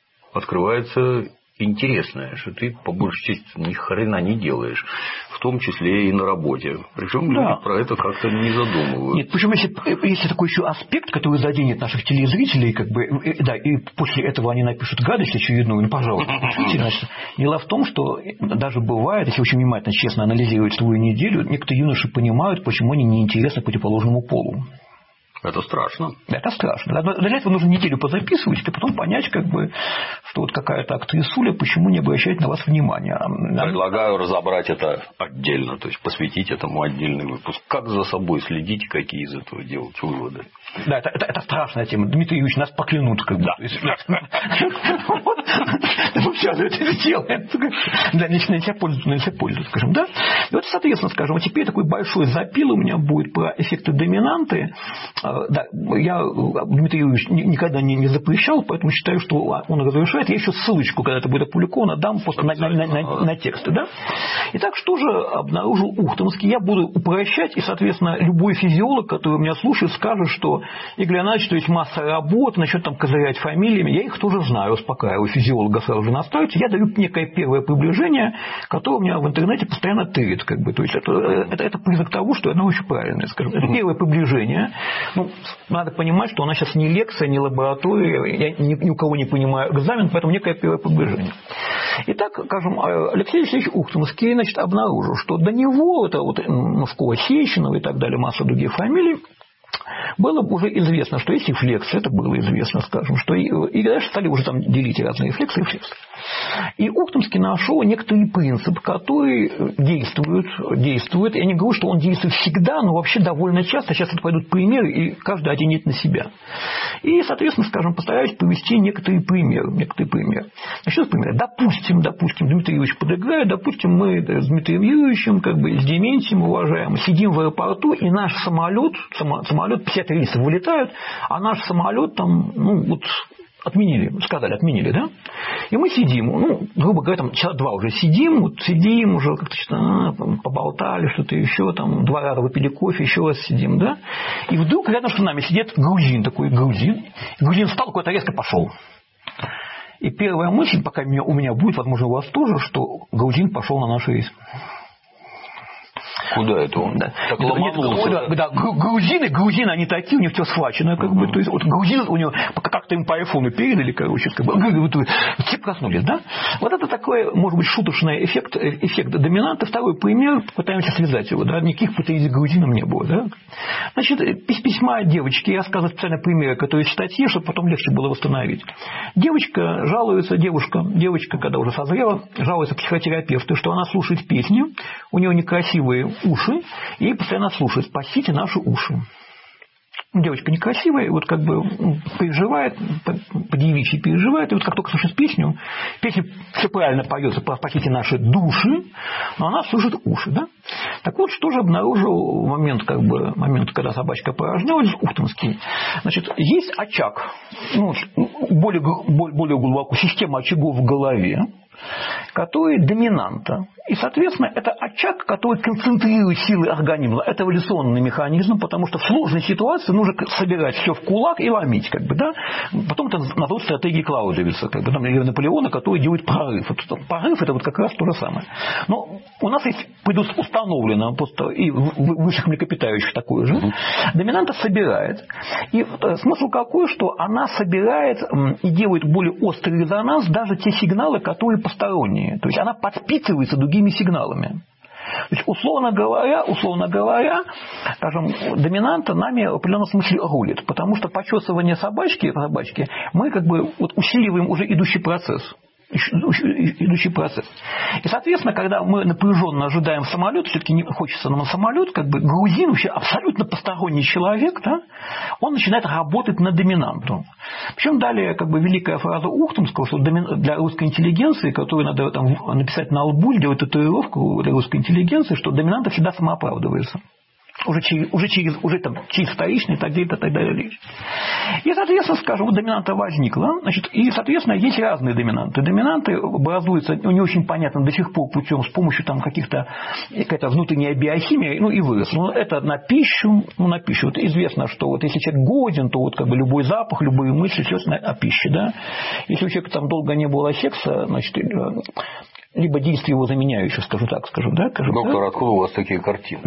открывается интересное, что ты по большей части ни хрена не делаешь, в том числе и на работе. Причем да. люди про это как-то не задумываются. Нет, причем если, если такой еще аспект, который заденет наших телезрителей, как бы, да, и после этого они напишут гадость очередную, ну, пожалуйста, пишите. Дело в том, что даже бывает, если очень внимательно, честно анализировать свою неделю, некоторые юноши понимают, почему они неинтересны противоположному полу. Это страшно. Это страшно. Для этого нужно неделю позаписывать, и потом понять, как бы, что вот какая-то актрисуля, почему не обращает на вас внимания. Предлагаю разобрать это отдельно, то есть посвятить этому отдельный выпуск. Как за собой следить, какие из этого делать выводы. Да, это, это, это страшная тема. Дмитрий Юрьевич, нас поклянут, как бы. Мы все это делаем. Да, нельзя пользоваться, нельзя пользоваться, скажем, да. И вот, соответственно, скажем, вот теперь такой большой запил у меня будет про эффекты доминанты. Да, я Дмитрий Юрьевич никогда не, не запрещал, поэтому считаю, что он разрешает. Я еще ссылочку, когда это будет опубликовано, дам просто на, на, на, на тексты. Да? Итак, что же обнаружил Ухтомский? Я буду упрощать, и, соответственно, любой физиолог, который меня слушает, скажет, что Игорь Иванович, что есть масса работ, насчет там козырять фамилиями. Я их тоже знаю, успокаиваю физиолога сразу же настраивать. Я даю некое первое приближение, которое у меня в интернете постоянно тырит. Как бы. То есть это, это, это признак того, что оно очень правильное. Скажем. Это первое приближение. Ну, надо понимать, что у нас сейчас не лекция, не лаборатория, я ни, ни у кого не понимаю экзамен, поэтому некое первое приближение. Итак, скажем, Алексей Алексеевич Ухтомский, значит, обнаружил, что до него, это вот ну, школа Сеченова и так далее, масса других фамилий, было уже известно, что есть рефлексы, это было известно, скажем, что и, и дальше стали уже там делить разные рефлексы, рефлексы. И Ухтомский нашел некоторый принцип, который действует, действует. Я не говорю, что он действует всегда, но вообще довольно часто. Сейчас это пойдут примеры, и каждый оденет на себя. И, соответственно, скажем, постараюсь привести некоторые примеры. Некоторые примеры. Значит, пример. Допустим, допустим, Дмитрий Юрьевич подыграет, допустим, мы с Дмитрием Юрьевичем, как бы с Дементием, уважаемым, сидим в аэропорту, и наш самолет, самолет пятьдесят рейсов вылетают, а наш самолет там, ну, вот, отменили, сказали, отменили, да? И мы сидим, ну, грубо говоря, там часа два уже сидим, вот сидим, уже как-то что-то поболтали, что-то еще, там, два раза выпили кофе, еще раз сидим, да? И вдруг рядом с нами сидит грузин, такой грузин. Грузин встал, куда-то резко пошел. И первая мысль, пока у меня будет, возможно, у вас тоже, что грузин пошел на наш рейс. Куда это он? Да. Так Нет, да, да, грузины, грузины, они такие, у них все схвачено, как бы, то есть, вот грузин у него, как-то им по айфону передали, короче, как бы, все проснулись, да? Вот это такой, может быть, шуточный эффект, эффект доминанта. Второй пример, пытаемся связать его, да, никаких претензий к грузинам не было, да? Значит, из письма девочки, я рассказываю специально примеры, которые в статье, чтобы потом легче было восстановить. Девочка жалуется, девушка, девочка, когда уже созрела, жалуется психотерапевту, что она слушает песни, у нее некрасивые уши, и ей постоянно слушает: «Спасите наши уши». Девочка некрасивая, вот как бы переживает, по-девичьи переживает, и вот как только слушает песню, песня все правильно поется: «Спасите наши души», но она слушает уши, да? Так вот, что же обнаружил в момент, как бы, момент, когда собачка порожнялась, Ухтомский? Значит, есть очаг, ну, более, более глубоко, система очагов в голове, который доминанта. И, соответственно, это очаг, который концентрирует силы организма. Это эволюционный механизм, потому что в сложной ситуации нужно собирать все в кулак и ломить. Как бы, да? Потом это назовут стратегией Клаузевица, как бы, там, или Наполеона, который делает прорыв. Вот, прорыв – это вот как раз то же самое. Но у нас есть предустановлено просто и в высших млекопитающих такое же. Доминанта собирает. И смысл какой, что она собирает и делает более острый резонанс даже те сигналы, которые посторонние. То есть она подпитывается другими сигналами. То есть, условно говоря, условно говоря, скажем, доминанта нами в определенном смысле рулит, потому что почесывание собачки, собачки мы как бы вот усиливаем уже идущий процесс. идущий процесс. И, соответственно, когда мы напряженно ожидаем самолет, все-таки не хочется нам самолет, как бы грузин, вообще абсолютно посторонний человек, да, он начинает работать на доминанту. Причем далее как бы великая фраза Ухтомского, что для русской интеллигенции, которую надо там написать на лбу, делать татуировку для русской интеллигенции, что доминанта всегда самооправдывается. Уже через, уже через, уже там, через вторичный и так далее, и так далее. И, соответственно, скажем, вот доминанта возникла, значит, и, соответственно, есть разные доминанты. Доминанты образуются, ну, не очень понятно до сих пор путем, с помощью там каких-то, какая-то внутренняя биохимия, ну, и вырос. Но это на пищу, ну, на пищу. Вот известно, что вот если человек голоден, то вот как бы любой запах, любые мысли, все на, о пище, да. Если у человека там долго не было секса, значит, либо действие его заменяющее, скажу так, скажу, да? Скажу, доктор, да? откуда у вас такие картинки?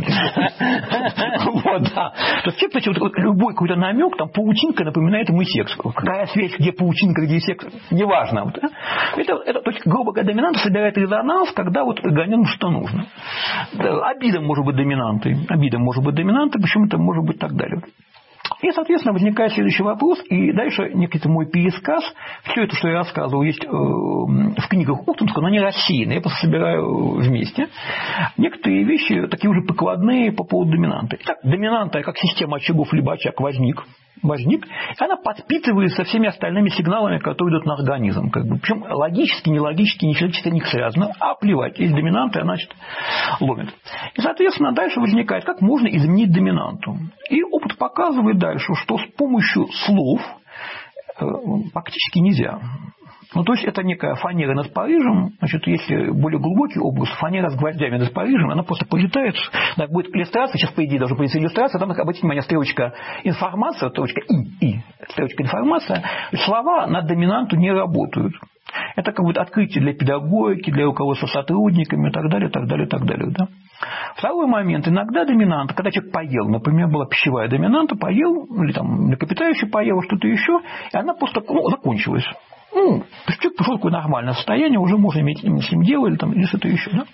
Вот, да. То есть, значит, любой какой-то намек, там, паутинка напоминает ему секс. Какая связь, где паутинка, где секс, неважно. Это, это, то есть, грубо говоря, доминанта собирает резонанс, когда вот организму что нужно. Обида может быть доминантой. Обида может быть доминантой, почему это может быть так далее. И, соответственно, возникает следующий вопрос, и дальше некий мой пересказ. Все это, что я рассказывал, есть в книгах Ухтомского, но они рассеяны, я просто собираю вместе. Некоторые вещи такие уже прикладные по поводу доминанты. Итак, доминанта, как система очагов либо очаг, возник. возник, и она подпитывается всеми остальными сигналами, которые идут на организм. Как бы. Причем логически, нелогически, нечеловечески не связано, а плевать. Есть доминанта, она, значит, ломит. И, соответственно, дальше возникает, как можно изменить доминанту. И опыт показывает дальше, что с помощью слов практически нельзя. Ну, то есть, это некая фанера над Парижем. Значит, если более глубокий образ, фанера с гвоздями над Парижем, она просто полетает. Да, будет иллюстрация, сейчас, по идее, должна появиться иллюстрация. Там, обратите внимание, стрелочка информация, стрелочка И, И, стрелочка информация. Слова на доминанту не работают. Это как бы открытие для педагогики, для руководства сотрудниками и так далее, так далее, так далее. Да? Второй момент. Иногда доминанта, когда человек поел, например, была пищевая доминанта, поел, или там млекопитающее поело, что-то еще, и она просто ну, закончилась. Ну, то есть человек пришел в такое нормальное состояние, уже можно иметь с ним дело или, там, или что-то еще. Да?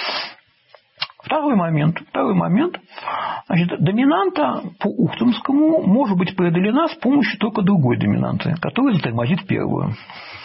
Второй момент. Второй момент. Значит, доминанта по Ухтомскому может быть преодолена с помощью только другой доминанты, которая затормозит первую.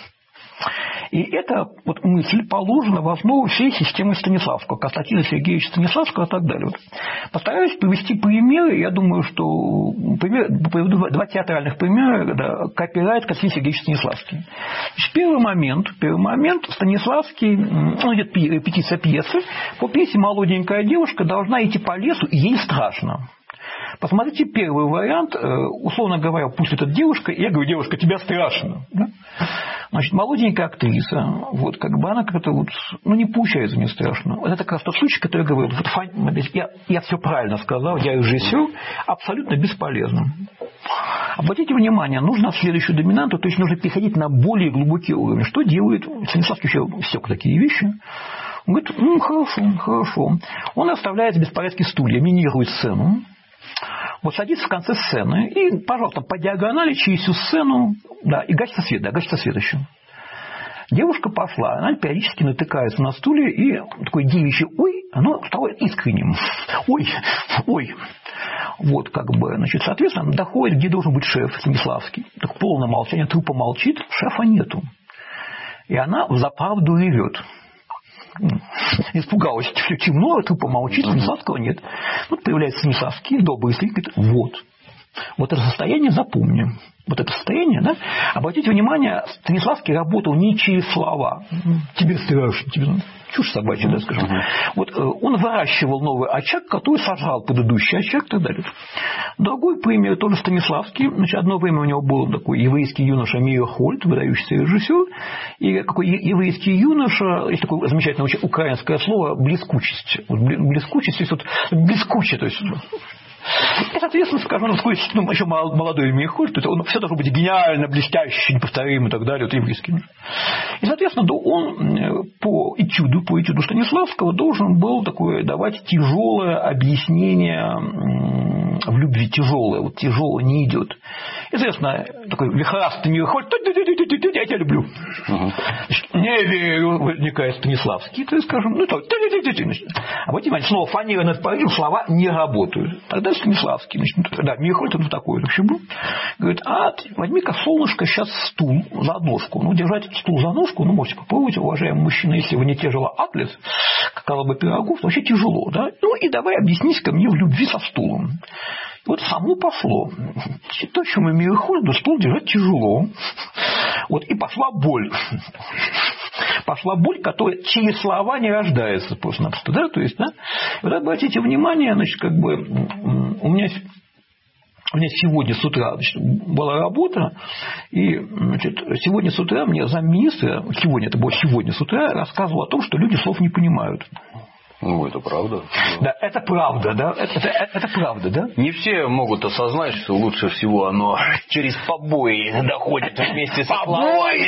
И эта вот мысль положена в основу всей системы Станиславского, Константина Сергеевича Станиславского и так далее. Вот. Постараюсь привести примеры. Я думаю, что пример, приведу два театральных примера, да, копирайт Константин Сергеевич Станиславский. Значит, первый момент, первый момент Станиславский, ну, идет репетиция пьесы. По пьесе молоденькая девушка должна идти по лесу, и ей страшно. Посмотрите первый вариант, условно говоря, пусть это девушка, и я говорю, девушка, тебе страшно. Да? Значит, молоденькая актриса, вот, как бы она как-то вот, ну, не получается, не страшно. Вот это как раз тот случай, который я говорю, вот, я, я все правильно сказал, я режиссер, абсолютно бесполезно. Обратите внимание, нужно следующую доминанту, то есть нужно переходить на более глубокий уровень. Что делает Станиславский еще всек такие вещи? Он говорит, ну, хорошо, хорошо. Он расставляет в беспорядке стулья, минирует сцену. Вот садится в конце сцены и, пожалуйста, по диагонали через всю сцену, да, и гасится свет, да, гасится свет еще. Девушка пошла, она периодически натыкается на стулья, и такое девичье «ой», оно стало искренним. «Ой, ой». Вот, как бы, значит, соответственно, доходит, где должен быть шеф Станиславский. Так полное молчание, трупа молчит, шефа нету. И она взаправду ревет. Испугалась, все темно, трупа молчит, Станиславского нет. Вот появляется Станиславский, добрый старик, говорит, вот. Вот это состояние запомни. Вот это состояние, да? Обратите внимание, Станиславский работал не через слова. Тебе страшно, тебе чушь собачья, да, скажем. Uh-huh. Вот он выращивал новый очаг, который сожрал предыдущий очаг и так далее. Другой пример тоже Станиславский. Значит, одно время у него был такой еврейский юноша Мейерхольд, выдающийся режиссер. И какой еврейский юноша, есть такое замечательное украинское слово блескучесть. Вот блескучесть, то есть вот блескуче, то есть. И, соответственно, скажем, ну, еще молодой Мейерхольд, то есть он все должно быть гениально, блестяще, неповторим и так далее, вот еврейский. И, соответственно, он по этюду, по этюду Станиславского должен был такое давать тяжелое объяснение в любви, тяжелое, вот тяжелое не идет. И, соответственно, такой вихрастый Мейерхольд, я тебя люблю. Uh-huh. Значит, не верю, возникает Станиславский, то есть, скажем, ну так, а вот внимание, снова фанера над Парижем, слова не работают. Тогда Станиславский, значит, да, Мейерхольд, он такой вообще был, говорит, а возьми-ка, солнышко, сейчас стул за ножку. Ну, держать стул за ножку, ну, можете попробовать, уважаемый мужчина, если вы не тяжелоатлет, как колоба пирогов, вообще тяжело, да? Ну, и давай объяснись-ка мне в любви со стулом. Вот само пошло. То, чем и Мейерхольду, стул держать тяжело. Вот, и пошла боль. Пошла боль, которая через слова не рождается просто-напросто. Да? То есть, да? Вот обратите внимание, значит, как бы у меня, у меня сегодня с утра, значит, была работа, и, значит, сегодня с утра мне замминистра, сегодня, это было сегодня с утра, рассказывал о том, что люди слов не понимают. Ну, это правда. Да, это правда, да? Это, это, это правда, да? Не все могут осознать, что лучше всего оно через побои доходит вместе с словами.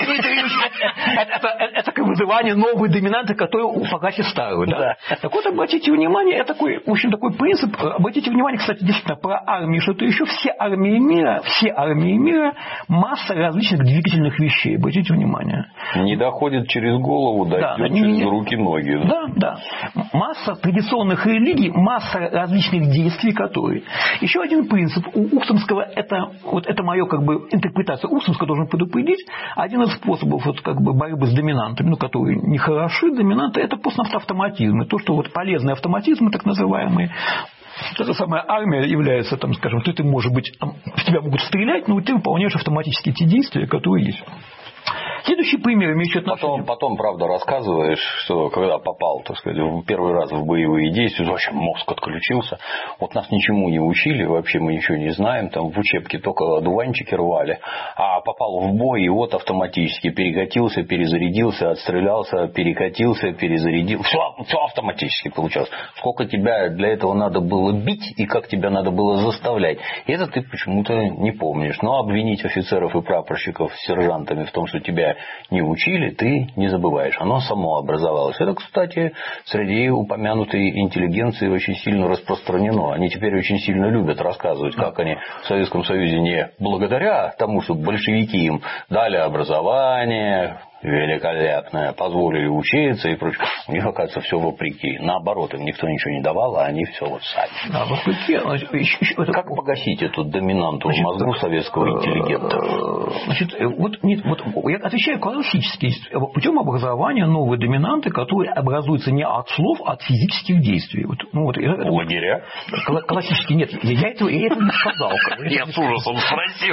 Это как вызывание новой доминанты, которая погасит старую, да? Так вот, обратите внимание, это такой, в общем, такой принцип. Обратите внимание, кстати, действительно, про армию, что-то еще. Все армии мира, все армии мира, масса различных двигательных вещей. Обратите внимание. Не доходит через голову, дойдет через руки-ноги. Да, да. масса традиционных религий, масса различных действий, которые... Еще один принцип у Ухтомского, это, вот это моя как бы интерпретация, Ухтомского должен предупредить, один из способов вот, как бы, борьбы с доминантами, ну, которые не хороши, доминанты, это просто автоматизм. И то, что вот полезные автоматизмы, так называемые, эта самая армия является, там, скажем, ты, ты можешь быть, там, в тебя могут стрелять, но ты выполняешь автоматически те действия, которые есть. Следующий пример имеет отношение. Потом, потом, правда, рассказываешь, что когда попал, так сказать, первый раз в боевые действия, вообще мозг отключился. Вот нас ничему не учили, вообще мы ничего не знаем, там в учебке только одуванчики рвали. А попал в бой, и вот автоматически перекатился, перезарядился, отстрелялся, перекатился, перезарядился. Все, все автоматически получалось. Сколько тебя для этого надо было бить и как тебя надо было заставлять. И это ты почему-то не помнишь. Но обвинить офицеров и прапорщиков с сержантами в том, что тебя не учили, ты не забываешь. Оно само образовалось. Это, кстати, среди упомянутой интеллигенции очень сильно распространено. Они теперь очень сильно любят рассказывать, как они в Советском Союзе не благодаря тому, что большевики им дали образование великолепное, позволили учиться и прочее. У них, оказывается, все вопреки. Наоборот, им никто ничего не давал, а они все вот сами. Да, вопреки. Как погасить эту доминанту в мозгу советского интеллигента? Значит, вот, нет, вот я отвечаю классически. Путем образования новые доминанты, которые образуются не от слов, а от физических действий. Вот, ну, вот, это, лагеря? Классически нет. Я этого, я этого не сказал. Я с ужасом спросил.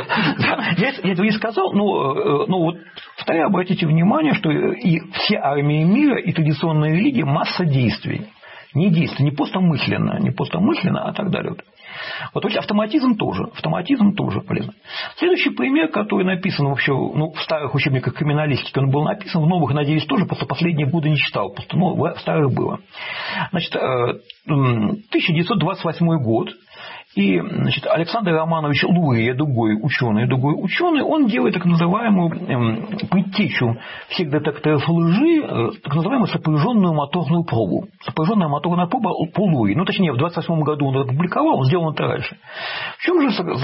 Я этого не сказал, но, но вот повторяю, обратите внимание, внимание, что и все армии мира, и традиционные религии масса действий. Не действий, не просто мысленно, не просто мысленно, а так далее. Вот, вот автоматизм тоже. Автоматизм тоже полезно. Следующий пример, который написан вообще, ну, в старых учебниках криминалистики, он был написан, в новых, надеюсь, тоже, просто последние годы не читал, просто, ну, в старых было. Значит, тысяча девятьсот двадцать восьмой год. И, значит, Александр Романович Лурия, другой ученый, другой ученый, он делает так называемую эм, предтечу всех детекторов лжи, э, так называемую сопряженную моторную пробу. Сопряженная моторная проба по Лурии. Ну, точнее, в двадцать восьмом году он опубликовал, он сделал это раньше. В чем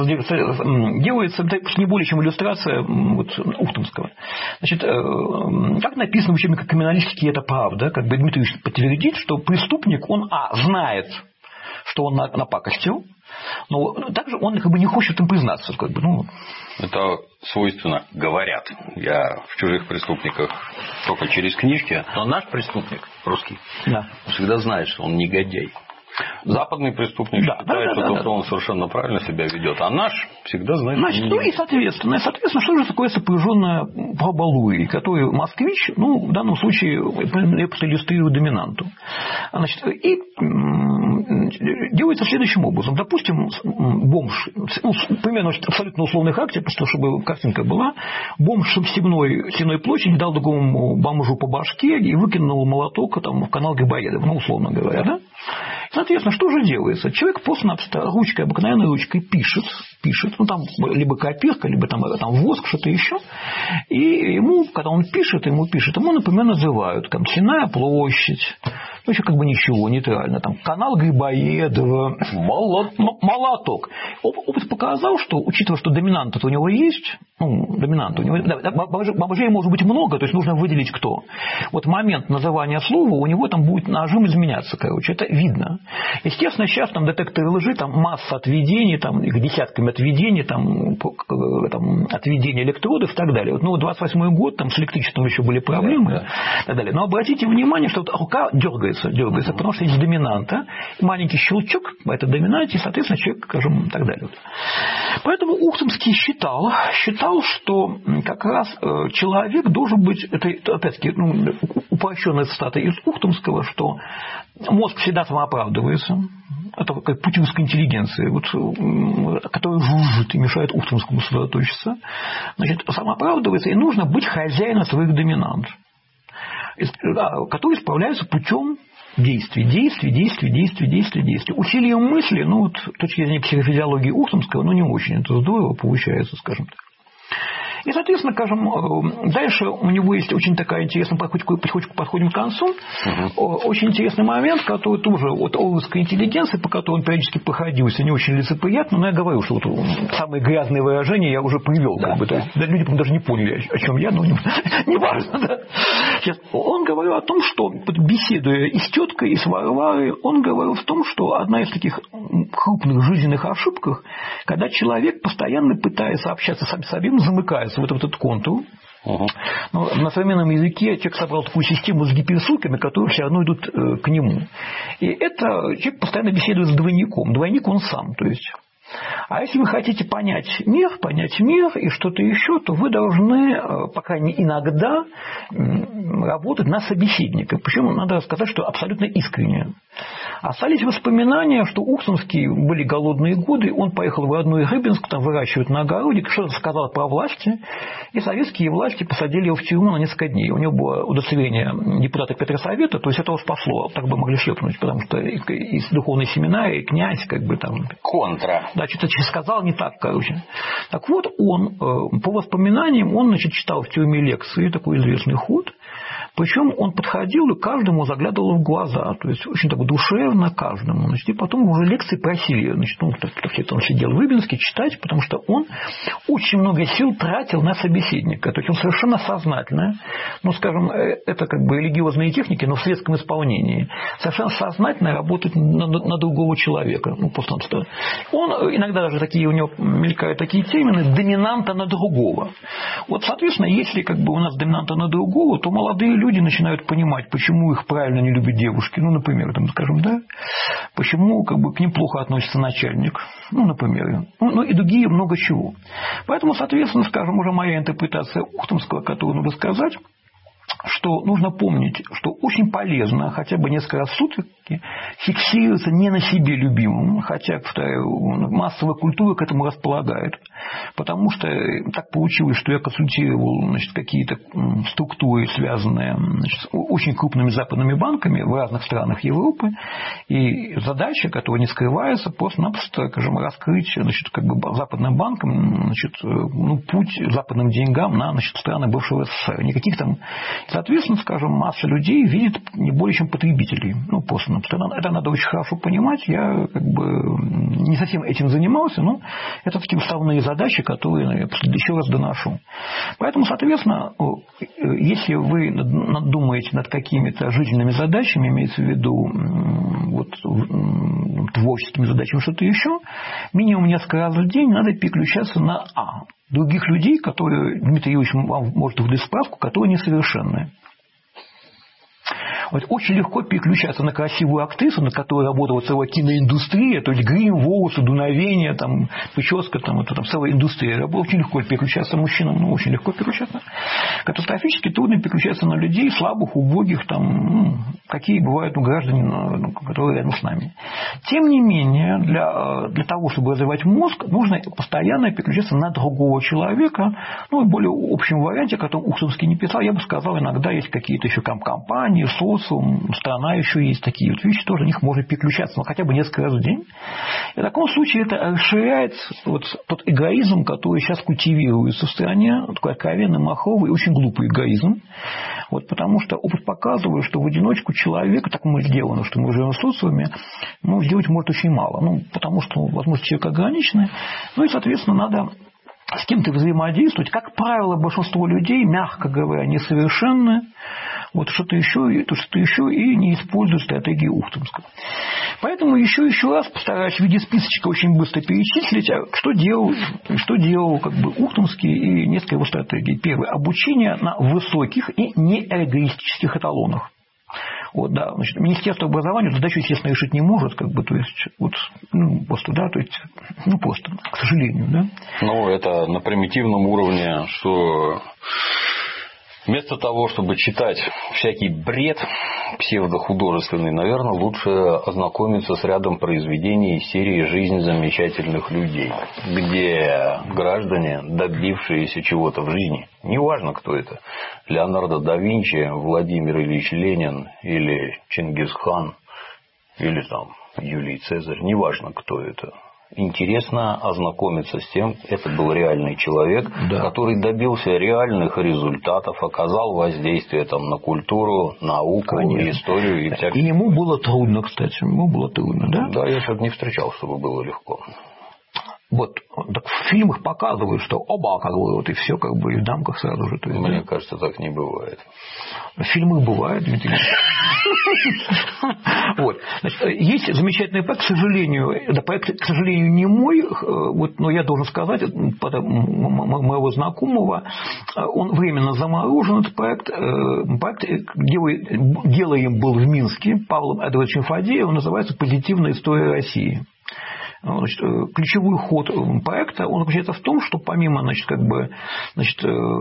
же делается не более чем иллюстрация вот, Ухтомского. Значит, э, как написано в учебниках криминалистики, это правда, как бы Дмитрий Ильич подтвердит, что преступник, он, а, знает, что он напакостил, но также он как бы не хочет им признаться. Как бы, ну. Это свойственно, говорят. Я в чужих преступниках только через книжки, но наш преступник, русский, да, всегда знает, что он негодяй. Западный преступник да, считает, да, да, что да, да. он совершенно правильно себя ведет, а наш всегда знает, Значит, что ну и соответственно, соответственно, что же такое сопряженная проба Лурии, который москвич, ну, в данном случае, я просто иллюстрирую доминанту. Значит, и делается следующим образом. Допустим, бомж, ну, примерно абсолютно условный характер, просто чтобы картинка была, бомж в степной, степной площади дал другому бомжу по башке и выкинул молоток там, в канал Грибоедова, ну, условно говоря, да? Соответственно, что же делается? Человек просто-напросто ручкой, обыкновенной ручкой пишет, пишет, ну там либо копирка, либо там, там воск, что-то еще. И ему, когда он пишет, ему пишет, ему, например, называют там Сенная площадь, ну еще как бы ничего, нейтрально, там канал Грибоедова, молот, молоток. Опыт показал, что, учитывая, что доминант у него есть, ну, доминант у него, да, бомжей может быть много, то есть нужно выделить кто. Вот момент называния слова у него там будет нажим изменяться, короче, это видно. Естественно, сейчас там детекторы лжи, там масса отведений, там их десятками отведений, там, там отведения электродов и так далее. Вот, ну, двадцать восьмой год, там с электричеством еще были проблемы да, да. и так далее. Но обратите внимание, что вот рука дергается, дергается, mm-hmm. потому что есть доминанта, маленький щелчок по этой доминанте, и, соответственно, человек, скажем, и так далее. Поэтому Ухтомский считал, считал, что как раз человек должен быть, это опять-таки ну, упрощенная цитата из Ухтомского, что мозг всегда самооправдывается. Это как путь узкой интеллигенции, вот, который жужжит и мешает Ухтомскому сосредоточиться. Значит, самооправдывается, и нужно быть хозяином своих доминант, которые справляются путем действий, действий, действий, действий, действий, действий. Усилием мысли, ну, вот, с точки зрения психофизиологии Ухтомского, ну, не очень это здорово получается, скажем так. И, соответственно, скажем, дальше у него есть очень такая интересная, потихонечку подходим к концу, угу. очень интересный момент, который тоже от оруэлловской интеллигенции, по которой он периодически проходился, не очень лицеприятно, но я говорю, что вот самые грязные выражения я уже привел. Да, как бы, да. То есть, да, люди даже не поняли, о чем я, но не, не важно. Да. Сейчас, он говорил о том, что, беседуя и с теткой, и с Варварой, он говорил в том, что одна из таких крупных жизненных ошибок, когда человек постоянно пытается общаться сам с собой, замыкается в этот контур. Угу. Но на современном языке человек собрал такую систему с гиперссылками, которые все равно идут к нему. И это человек постоянно беседует с двойником. Двойник он сам, то есть. А если вы хотите понять мир, понять мир и что-то еще, то вы должны, по крайней мере, иногда работать на собеседника. Причем надо сказать, что абсолютно искренне. Остались воспоминания, что Ухтомский были голодные годы, он поехал в родной Рыбинск, там выращивают на огороде, что-то сказал про власти, и советские власти посадили его в тюрьму на несколько дней. У него было удостоверение депутата Петросовета, то есть это уж пошло, так бы могли шлепнуть, потому что из духовной семинарии князь, как бы там... Контра. Да, что-то сказал не так, короче. Так вот, он, по воспоминаниям, он, значит, читал в тюрьме лекции, такой известный ход. Причем он подходил и каждому заглядывал в глаза, то есть очень так душевно каждому. Значит, и потом уже лекции просили, значит, он, он сидел в Рыбинске читать, потому что он очень много сил тратил на собеседника. То есть он совершенно сознательно, ну, скажем, это как бы религиозные техники, но в светском исполнении, совершенно сознательно работает на, на другого человека. Ну, просто он иногда даже такие у него мелькают такие термины доминанта на другого. Вот, соответственно, если как бы у нас доминанта на другого, то молодые люди начинают понимать, почему их правильно не любят девушки. Ну, например, там, скажем, да, почему как бы, к ним плохо относится начальник. Ну, например. Ну, ну, и другие много чего. Поэтому, соответственно, скажем, уже моя интерпретация Ухтомского, которую надо сказать, что нужно помнить, что очень полезно хотя бы несколько раз в сутки фиксироваться не на себе любимым, хотя массовая культура к этому располагает. Потому что так получилось, что я консультировал, значит, какие-то структуры, связанные, значит, с очень крупными западными банками в разных странах Европы. И задача, которая не скрывается, просто-напросто, скажем, раскрыть, значит, как бы западным банкам, значит, ну, путь западным деньгам на, значит, страны бывшего СССР. Никаких там... Соответственно, скажем, масса людей видит не более чем потребителей. Ну, просто это надо очень хорошо понимать. Я как бы не совсем этим занимался, но это такие уставные задачи, которые я еще раз доношу. Поэтому, соответственно, если вы думаете над какими-то жизненными задачами, имеется в виду вот, творческими задачами, что-то еще, минимум несколько раз в день надо переключаться на А. Других людей, которые, Дмитрий Юрьевич вам может выдать справку, которые несовершенные. Вот очень легко переключаться на красивую актрису, на которой работала целая киноиндустрия, то есть грим, волосы, дуновение, там, прическа, там, это там целая индустрия. Очень легко переключаться мужчинам, ну, очень легко переключаться. Катастрофически трудно переключаться на людей слабых, убогих, там, ну, какие бывают у граждан, ну, которые рядом с нами. Тем не менее, для, для того, чтобы развивать мозг, нужно постоянно переключаться на другого человека. Ну, в более общем варианте, о котором Ухтомский не писал, я бы сказал, иногда есть какие-то еще компании, социум, страна еще есть такие вот вещи, тоже на них можно переключаться, но хотя бы несколько раз в день. И в таком случае это расширяет вот тот эгоизм, который сейчас культивируется в стране, такой откровенный, махровый и очень глупый эгоизм. Вот, потому что опыт показывает, что в одиночку человек, так мы сделано, что мы живем в социуме, ну, сделать может очень мало. Ну, потому что возможности человека ограничены. Ну и, соответственно, надо с кем-то взаимодействовать. Как правило, большинство людей, мягко говоря, несовершенны. Вот что-то еще, и то что-то еще и не используют стратегии Ухтомского. Поэтому еще еще раз постараюсь в виде списочка очень быстро перечислить, что делал, что делал как бы Ухтомский и несколько его стратегий. Первое. Обучение на высоких и неэгоистических эталонах. Вот, да, значит, Министерство образования задачу, естественно, решить не может, как бы, то есть, вот, ну, просто, да, то есть, ну, просто, к сожалению, да. Ну, это на примитивном уровне, что вместо того, чтобы читать всякий бред псевдохудожественный, наверное, лучше ознакомиться с рядом произведений из серии «Жизнь замечательных людей», где граждане, добившиеся чего-то в жизни, неважно, кто это, Леонардо да Винчи, Владимир Ильич Ленин или Чингисхан, или там Юлий Цезарь, неважно, кто это. интересно ознакомиться с тем, это был реальный человек, да. который добился реальных результатов, оказал воздействие там, на культуру, науку, Конечно. историю. И, всякое. И ему было трудно, кстати, ему было трудно, да? Да, я еще не встречал, чтобы было легко. Вот, так в фильмах показывают, что оба, как бы, вот и все, как бы, и в дамках сразу же. То есть, Мне да? кажется, так не бывает. В фильмах бывает, Дмитрий. Вот. Значит, есть замечательный проект, к сожалению, это проект, к сожалению, не мой, вот, но я должен сказать, моего знакомого, он временно заморожен, этот проект, проект делаем был в Минске Павлом Эдуардовичем Фадеевым, называется «Позитивная история России». Значит, ключевой ход проекта он заключается в том, что помимо значит, как бы, значит,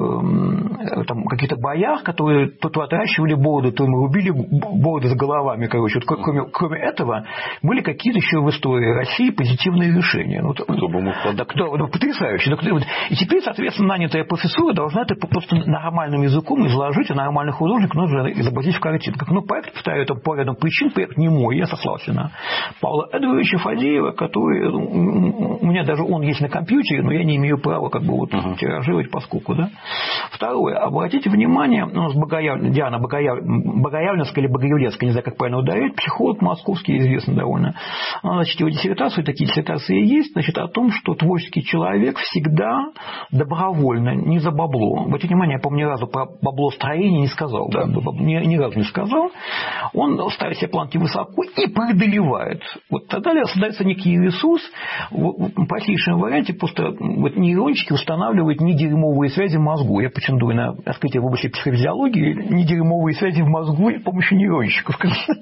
там, каких-то боях, которые то, то отращивали бороды, то мы рубили бороды с головами, короче, вот, кроме, кроме этого, были какие-то еще в истории России позитивные решения. Ну, кто бы мог подать? Кто, ну, потрясающе. И теперь, соответственно, нанятая профессура должна это просто нормальным языком изложить, а нормальных художников нужно изобразить в картинках. Но проект, повторяю, это по рядам причин, проект не мой, я сослался на Павла Эдуардовича Фадеева, который у меня даже он есть на компьютере, но я не имею права как бы вот uh-huh. тиражировать поскольку, да. Второе. Обратите внимание, у нас Богояв... Диана Богояв... Богоявленская или Богоявленская, не знаю, как правильно ударить, психолог московский, известный довольно. Значит, его диссертации, такие диссертации есть, значит, о том, что творческий человек всегда добровольно, не за бабло. Обратите внимание, я, помню, ни разу про баблостроение не сказал, да. ни, ни разу не сказал. Он ставит себе планки высоко и преодолевает. Вот тогда создается некий ресурс. В простейшем варианте просто вот нейрончики устанавливают недерьмовые связи в мозгу. Я претендую на открытие в области психофизиологии недерьмовые связи в мозгу с помощью нейрончиков.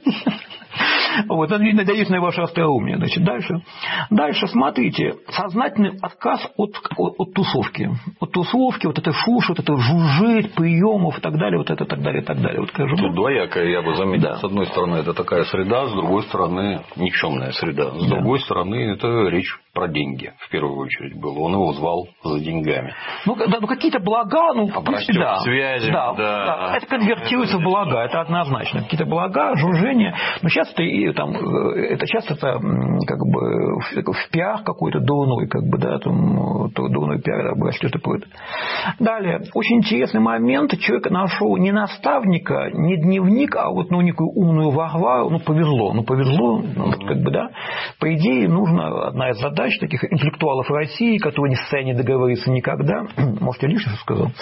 Вот, надеюсь на ваше остроумие. Значит, дальше. Дальше, смотрите, сознательный отказ от, от, от тусовки. От тусовки, вот это шуш, вот это жужжит, приемов и так далее, вот это так далее, так далее. Вот, скажем, Тут двоякое, я бы заметил. Да. С одной стороны, это такая среда, с другой стороны, никчемная среда. С да. другой стороны, это речь про деньги, в первую очередь, было. Он его звал за деньгами. Ну, да, ну какие-то блага, ну, в принципе, да. связи, да, да. да. Это конвертируется в блага, это однозначно. Какие-то блага, жужжение. Но часто и там, это часто это как бы в пиар какой-то дурной, как бы, да, там дурной пиар обрастет и прочее. Далее, очень интересный момент. Человек нашел не наставника, не дневник, а вот ну, некую умную Варвару. Ну, повезло. Ну, повезло, ну, как бы, да. По идее, нужно одна из задач таких интеллектуалов России, которые не в состоянии договориться никогда. Может, я лишнее сказал?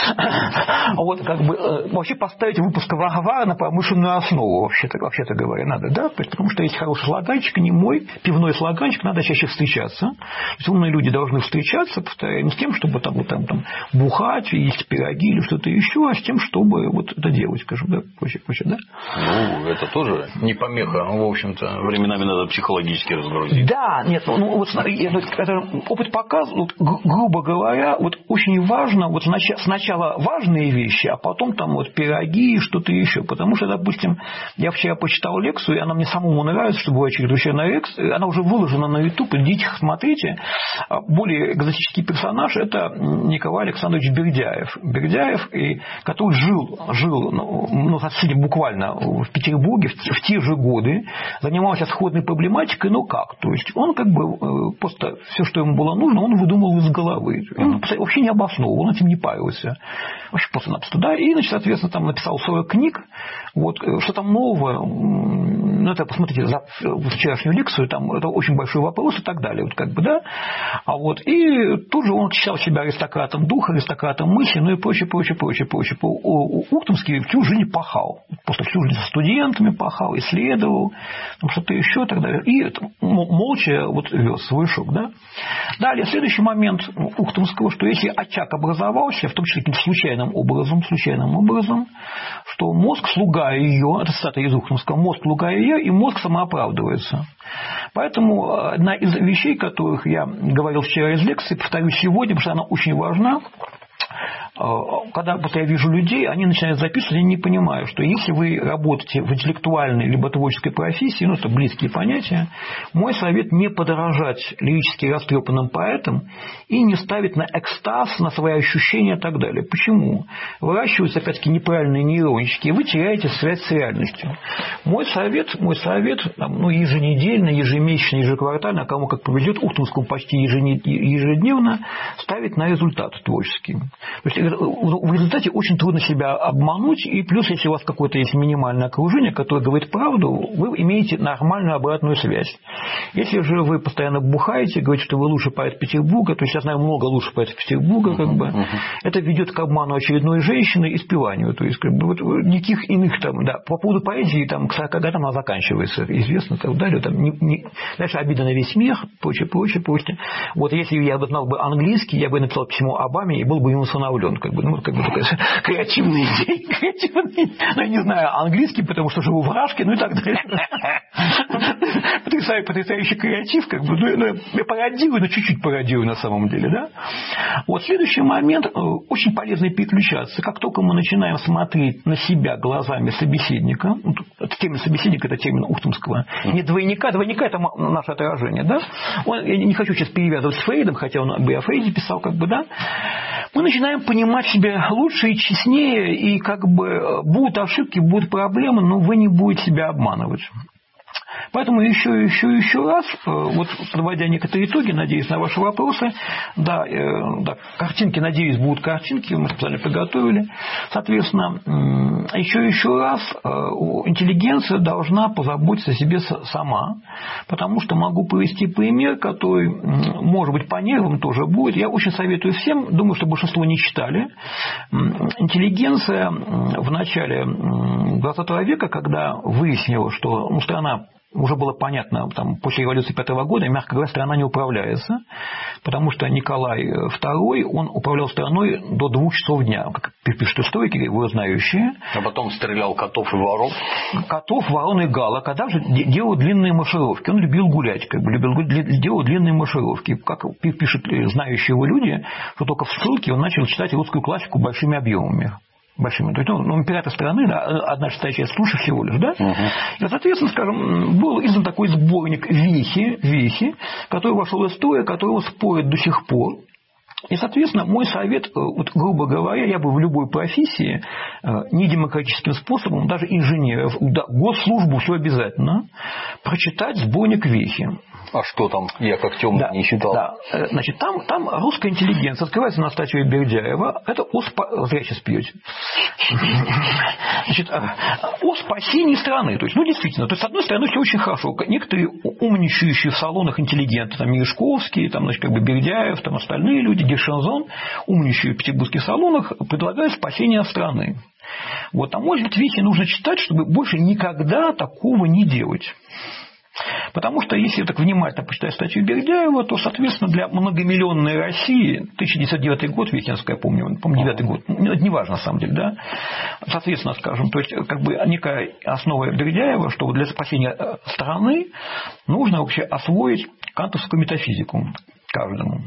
Вот, как бы, вообще поставить выпуск Варвара на промышленную основу, вообще-то, вообще-то говоря, надо, да? Потому что есть хороший слоганчик, не мой, пивной слоганчик, надо чаще встречаться. То есть умные люди должны встречаться, повторяю, не с тем, чтобы там, вот, там, там бухать, есть пироги или что-то еще, а с тем, чтобы вот это делать, скажем, да, прочее, прочее, да? Ну, это тоже не помеха, в общем-то, временами надо психологически разгрузить. Да, нет, ну, вот это, опыт показывает, вот, грубо говоря, вот очень важно, вот сначала важные вещи, а потом там вот пироги и что-то еще. Потому что, допустим, я вчера почитал лекцию, и она мне самому нравится, что бывает чрезвычайная лекция, она уже выложена на YouTube, идите, смотрите. Более экзотический персонаж – это Николай Александрович Бердяев. Бердяев, который жил, жил ну, ну, буквально в Петербурге в те же годы, занимался сходной проблематикой, но как? То есть он как бы просто все, что ему было нужно, он выдумывал из головы. Он вообще не обосновывал, он этим не парился. Вообще просто-напросто. Да? И, значит, соответственно, там написал сорок книг. Вот, что там нового, ну, это посмотрите за вчерашнюю лекцию, там это очень большой вопрос и так далее. Вот, как бы, да? А вот, и тут же он считал себя аристократом духа, аристократом мысли, ну и прочее, прочее, прочее, прочее. Ухтомский всю жизнь пахал. Просто всю жизнь со студентами пахал, исследовал, там что-то еще и так далее. И это, молча вот, вез свой шок. Да? Далее, следующий момент Ухтомского, что если очаг образовался, в том числе каким-то случайным образом, случайным образом, что мозг слуга ее, это цитата из Ухтомского, мозг слуга ее, и мозг самооправдывается. Поэтому одна из вещей, которых я говорил вчера из лекции, повторюсь сегодня, потому что она очень важна, когда вот я вижу людей, они начинают записывать, я не понимаю, что если вы работаете в интеллектуальной либо творческой профессии, ну, это близкие понятия, мой совет не подражать лирически растрепанным поэтам и не ставить на экстаз, на свои ощущения и так далее. Почему? Выращиваются, опять-таки, неправильные нейрончики, и вы теряете связь с реальностью. Мой совет, мой совет там, ну, еженедельно, ежемесячно, ежеквартально, а кому как повезет, Ухтомскому почти ежедневно, ставить на результат творческий. То есть в результате очень трудно себя обмануть, и плюс, если у вас какое-то есть минимальное окружение, которое говорит правду, вы имеете нормальную обратную связь. Если же вы постоянно бухаете, говорите, что вы лучший поэт Петербурга, то есть я знаю много лучших поэтов Петербурга, как бы, uh-huh. это ведет к обману очередной женщины и спиванию. То есть, как бы, вот, никаких иных там, да, по поводу поэзии, там, к сорока годам она заканчивается, известно, и так далее. Там, не, не, дальше обида на весь мир, прочее, прочее, прочее. Вот если я бы знал бы английский, я бы написал письмо Обаме и был бы ему усыновлен. Как бы, ну, как бы такая креативная идея. Креативная. Ну, я не знаю английский, потому что живу в Рашке, ну и так далее. Потрясающий, потрясающий креатив, как бы, ну, я пародирую, но чуть-чуть пародирую на самом деле, да. Вот следующий момент, очень полезно переключаться. Как только мы начинаем смотреть на себя глазами собеседника, термин собеседника – это термин Ухтомского, не двойника, двойника – это наше отражение, да. Он, я не хочу сейчас перевязывать с Фрейдом, хотя он бы о Фрейде писал, как бы, да. Мы начинаем понимать себя лучше и честнее, и как бы будут ошибки, будут проблемы, но вы не будете себя обманывать. Поэтому еще, еще, еще раз, вот подводя некоторые итоги, надеюсь на ваши вопросы, да, да, картинки, надеюсь, будут картинки, мы специально приготовили. Соответственно, еще, еще раз, интеллигенция должна позаботиться о себе сама, потому что могу привести пример, который, может быть, по нервам тоже будет. Я очень советую всем, думаю, что большинство не читали. Интеллигенция в начале двадцатого века, когда выяснила, что ну, страна, уже было понятно, там, после революции пятого года, мягко говоря, страна не управляется, потому что Николай второй, он управлял страной до двух часов дня, как пишут историки, его знающие. А потом стрелял котов и ворон. Котов, ворон и гала, когда же делал длинные маршировки. Он любил гулять, как бы, любил делал длинные маршировки. Как пишут знающие его люди, что только в ссылке он начал читать русскую классику большими объемами. Большими. То есть, ну, император страны, да, одна шестая часть слушай всего лишь, да? Uh-huh. И, соответственно, скажем, был издан такой сборник «Вехи», «Вехи», который вошел в историю, которого спорят до сих пор. И, соответственно, мой совет, вот, грубо говоря, я бы в любой профессии не демократическим способом, даже инженеров, да, госслужбу, все обязательно, прочитать сборник «Вехи». А что там? Я как темный да, не читал. Да. Значит, там, там русская интеллигенция открывается на статью Бердяева. Это о, спа... Зря сейчас пьете. Значит, о спасении страны. То есть, ну, действительно, то есть, с одной стороны, все очень хорошо. Некоторые умничающие в салонах интеллигенты, там, Мережковский, там, значит, как бы Бердяев, там, остальные люди, Гершензон, умничающие в петербургских салонах, предлагают спасение страны. Вот, а может быть, вехи нужно читать, чтобы больше никогда такого не делать. Потому что, если я так внимательно почитаю статью Бердяева, то, соответственно, для многомиллионной России, тысяча девятьсот девятый год, Вехинская, помню, помню, девятый год, это не важно, на самом деле, да, соответственно, скажем, то есть, как бы, некая основа Бердяева, что для спасения страны нужно вообще освоить кантовскую метафизику каждому.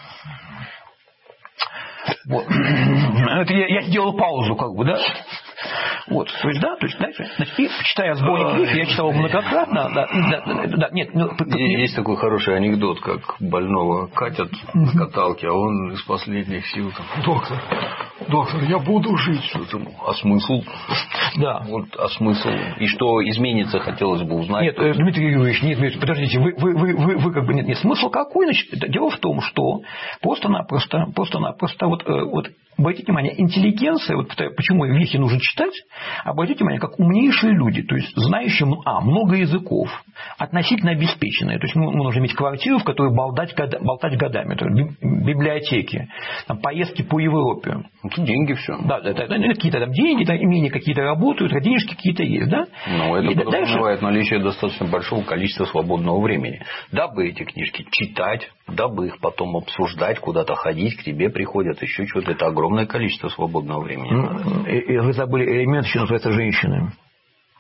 Вот. Это я, я сделал паузу, как бы, да. Вот, то есть, да, то есть, дальше, значит, и, читая сборник книг, я читал многократно, да, да, да, нет, ну, есть такой хороший анекдот, как больного катят на каталке, а он из последних сил там, доктор, доктор, я буду жить, что там, а смысл? Да. Вот, а смысл? И что изменится, хотелось бы узнать. Нет, Дмитрий Юрьевич, нет, нет, подождите, вы, вы, вы, вы, вы как бы, нет, нет, смысл какой, значит, дело в том, что просто-напросто, просто-напросто, вот, вот, обратите внимание, интеллигенция, вот почему вехи нужно читать, обратите внимание, как умнейшие люди, то есть знающие а, много языков, относительно обеспеченные. То есть мы можем иметь квартиру, в которой болтать, болтать годами, то есть библиотеки, там, поездки по Европе. Это деньги все. Да, это, это, это какие-то там деньги, там, имения какие-то работают, денежки какие-то есть, да? Ну, это подразумевает дальше... наличие достаточно большого количества свободного времени, дабы эти книжки читать, дабы их потом обсуждать, куда-то ходить, к тебе приходят, еще что-то. Это огромное количество свободного времени. И, и вы забыли элемент, еще называется женщины.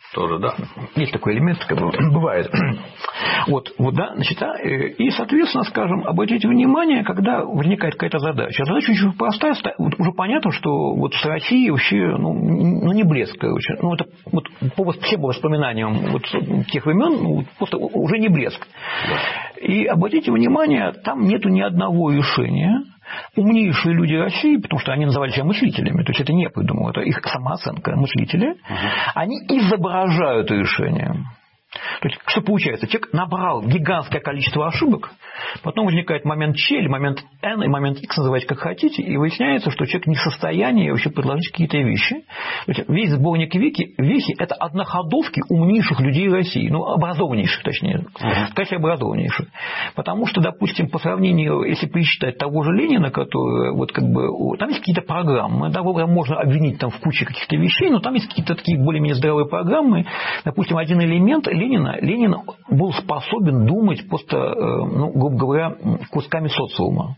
Тоже, да. Есть такой элемент, как бы, бывает. Вот, вот, да, значит, да, и, соответственно, скажем, обратите внимание, когда возникает какая-то задача. Задача очень простая, уже понятно, что вот с Россией вообще, ну, ну не блеск, короче. Ну, это вот по всем воспоминаниям вот тех времен, ну, просто уже не блеск. Да. И обратите внимание, там нету ни одного решения. Умнейшие люди России, потому что они называли себя мыслителями, то есть это не я придумал, это их самооценка, мыслители, угу. Они изображают решение. То есть, что получается? Человек набрал гигантское количество ошибок, потом возникает момент Ч или момент Н, и момент Х, называйте как хотите, и выясняется, что человек не в состоянии вообще предложить какие-то вещи. То есть, весь сборник Вики, Вехи – это одноходовки умнейших людей России, ну, образованнейших, точнее, кстати, образованнейших. Потому что, допустим, по сравнению, если посчитать того же Ленина, который, вот как бы, там есть какие-то программы, да, можно обвинить там в куче каких-то вещей, но там есть какие-то такие более-менее здоровые программы. Допустим, один элемент Ленина, Ленин был способен думать просто, ну, грубо говоря, кусками социума.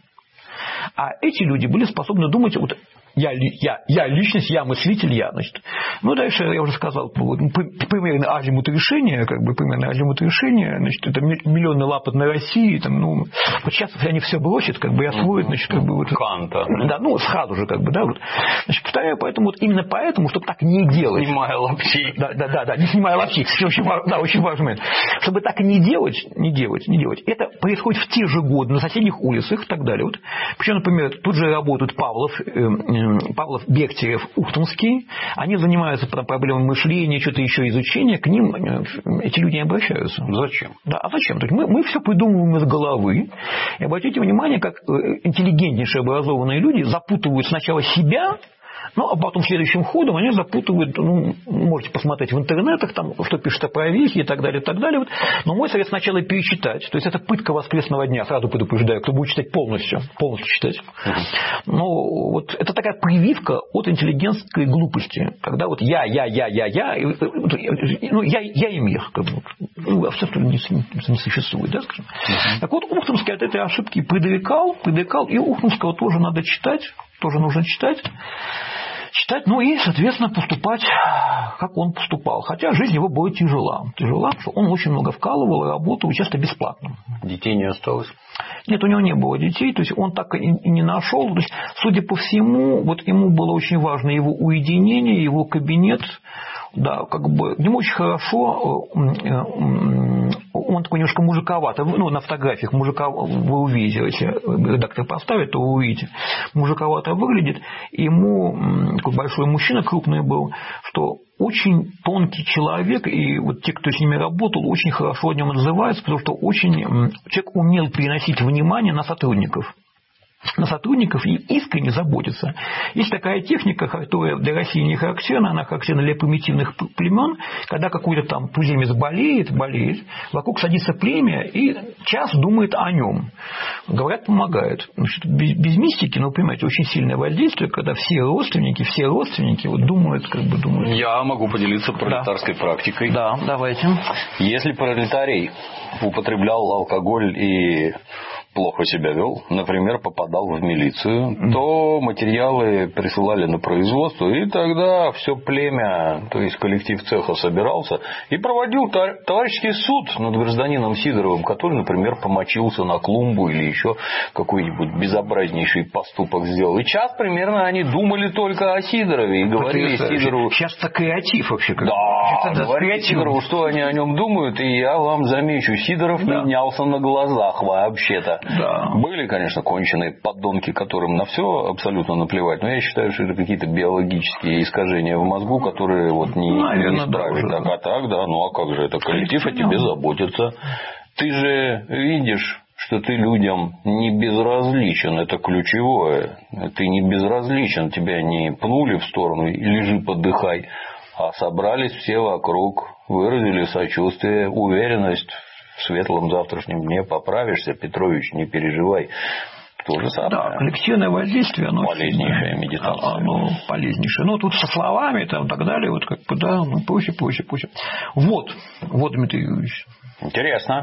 А эти люди были способны думать, вот я, я, я личность, я мыслитель, я, значит. Ну, дальше я уже сказал, примерно азимут решения, как бы примерно азимут решения, значит, это миллионный лапот на России, там, ну, вот сейчас они все бросят, как бы, и освоят, значит, как бы, вот. Канта. Да, ну, сразу же, как бы, да, вот. Значит, повторяю, поэтому, вот именно поэтому, чтобы так не делать. Снимая лапти. Да, да, да, да, не снимая лапти, очень, да, очень важный момент. Чтобы так не делать, не делать, не делать. Это происходит в те же годы, на соседних улицах и так далее. Вот. Причем, например, тут же работают Павлов, Павлов, Бехтерев, Ухтомский, они занимаются проблемой мышления, что-то еще изучения, к ним эти люди не обращаются. Зачем? Да, а зачем? То есть мы, мы все придумываем из головы. И обратите внимание, как интеллигентнейшие образованные люди запутывают сначала себя, ну, а потом следующим ходом они запутывают, ну, можете посмотреть в интернетах, там, что пишут про Вехи и так далее, и так далее. Вот. Но мой совет сначала перечитать. То есть это пытка воскресного дня, сразу предупреждаю, кто будет читать полностью, полностью читать. Uh-huh. Но вот это такая прививка от интеллигентской глупости, когда вот я, я, я, я, я, ну, я, я и мир, как бы, ну, а все, что не, не существует, да, скажем. Uh-huh. Так вот, Ухтомский от этой ошибки предрекал, предрекал, и Ухтомского тоже надо читать, тоже нужно читать. Читать, ну и, соответственно, поступать, как он поступал. Хотя жизнь его была тяжела. Тяжела, потому что он очень много вкалывал и работал, часто бесплатно. Детей не осталось? Нет, у него не было детей, то есть он так и не нашел. То есть, судя по всему, вот ему было очень важно его уединение, его кабинет. Да, как бы ему очень хорошо, он такой немножко мужиковатый, ну, на фотографиях мужиковато, вы увидите, если редактор поставит, то вы увидите, мужиковато выглядит, ему такой большой мужчина, крупный был, что очень тонкий человек, и вот те, кто с ними работал, очень хорошо о нем отзываются, потому что очень человек умел переносить внимание на сотрудников. На сотрудников и искренне заботиться. Есть такая техника, которая для России не характерна, она характерна для примитивных племен, когда какой-то там туземец болеет, болеет, вокруг садится племя и час думает о нем. Говорят, помогает. Значит, без, без мистики, но, понимаете, очень сильное воздействие, когда все родственники, все родственники вот думают, как бы думают. Я могу поделиться пролетарской да. практикой. Да, давайте. Если пролетарий употреблял алкоголь и плохо себя вел, например, попадал в милицию, mm. то материалы присылали на производство, и тогда все племя, то есть коллектив цеха собирался и проводил товарищеский суд над гражданином Сидоровым, который, например, помочился на клумбу или еще какой-нибудь безобразнейший поступок сделал. И час примерно они думали только о Сидорове и говорили Сидорову... Сейчас это креатив вообще. Как... Да, говорили Сидорову, что они о нем думают, и я вам замечу, Сидоров да. менялся на глазах вообще-то. Да. Были, конечно, конченые подонки, которым на все абсолютно наплевать, но я считаю, что это какие-то биологические искажения в мозгу, которые вот не, Наверное, не исправить. Да, так, а так, да, ну а как же это? Коллектив о тебе заботится. Ты же видишь, что ты людям не безразличен, это ключевое. Ты не безразличен, тебя не пнули в сторону и лежи, подыхай, а собрались все вокруг, выразили сочувствие, уверенность в светлом завтрашнем дне, поправишься, Петрович, не переживай. То же самое. Да, коллективное воздействие, оно полезнейшая медитация. Оно полезнейшее. Ну, тут со словами и так далее, вот как бы, да, ну, проще, проще, проще. Вот, вот, Дмитрий Юрьевич. Интересно.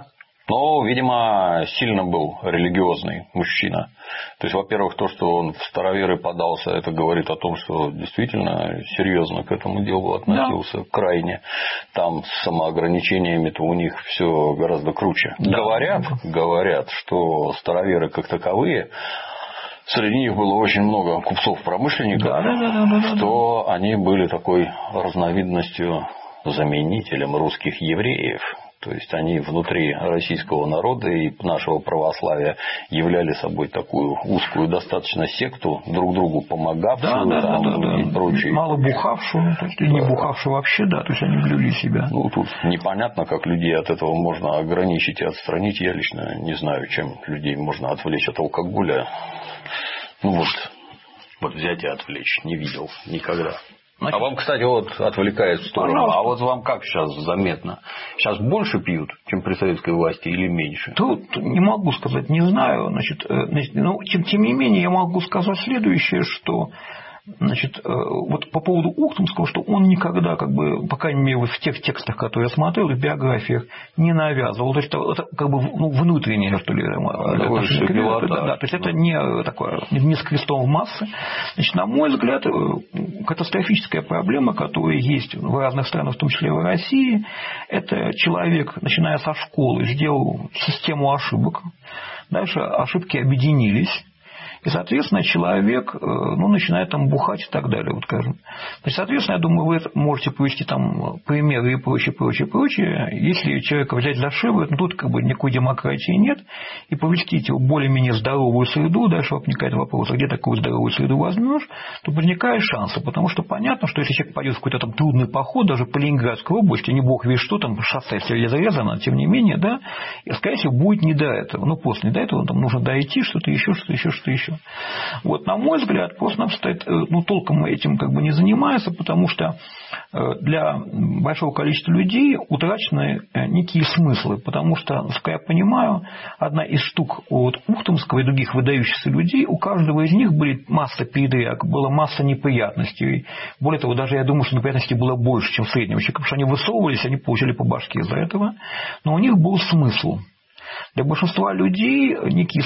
Но, видимо, сильно был религиозный мужчина. То есть, во-первых, то, что он в староверы подался, это говорит о том, что действительно серьезно к этому делу относился, да. крайне. Там с самоограничениями-то у них все гораздо круче. Да. Говорят, говорят, что староверы как таковые, среди них было очень много купцов-промышленников, да, да, да, да, да, что да. они были такой разновидностью, заменителем русских евреев. То есть они внутри российского народа и нашего православия являли собой такую узкую достаточно секту, друг другу помогавшую, да, там, да, да, и да. прочее. Мало бухавшую, то есть да. и не бухавшую вообще, да, то есть они блюли себя. Ну, тут непонятно, как людей от этого можно ограничить и отстранить. Я лично не знаю, чем людей можно отвлечь от алкоголя. Ну вот, вот взять и отвлечь. Не видел никогда. Значит, а вам, кстати, вот отвлекает в сторону. Пожалуйста. А вот вам как сейчас заметно? Сейчас больше пьют, чем при советской власти, или меньше? Тут не могу сказать, не знаю. Значит, ну, тем, тем не менее, я могу сказать следующее, что значит, вот по поводу Ухтомского, что он никогда, как бы, по крайней мере, вот в тех текстах, которые я смотрел, в биографиях, не навязывал. То есть это, это как бы ну, внутреннее, что ли, да, да, да, то есть это не такое, не с крестом в массы. Значит, на мой взгляд, катастрофическая проблема, которая есть в разных странах, в том числе в России, это человек, начиная со школы, сделал систему ошибок, дальше ошибки объединились. И, соответственно, человек ну, начинает там бухать и так далее. Вот, скажем. То есть, соответственно, я думаю, вы можете привести там примеры и прочее, прочее, прочее. Если человека взять за шиворот, ну, тут как бы никакой демократии нет, и поместить его в более-менее здоровую среду, дальше возникает вопрос, а где такую здоровую среду возьмешь, то возникают шансы. Потому что понятно, что если человек пойдет в какой-то там трудный поход, даже по Ленинградской области, не бог весь что, там шоссе все зарезано, тем не менее, да, и, скорее всего, будет не до этого. Ну, просто не до этого, там нужно дойти, что-то еще, что-то еще, что-то еще. Вот, на мой взгляд, просто-напросто ну, толком этим как бы не занимается, потому что для большого количества людей утрачены некие смыслы, потому что, насколько я понимаю, одна из штук от Ухтомского и других выдающихся людей, у каждого из них были масса передряг, была масса неприятностей. Более того, даже я думаю, что неприятностей было больше, чем среднего человека, потому что они высовывались, они получили по башке из-за этого, но у них был смысл. Для большинства людей некий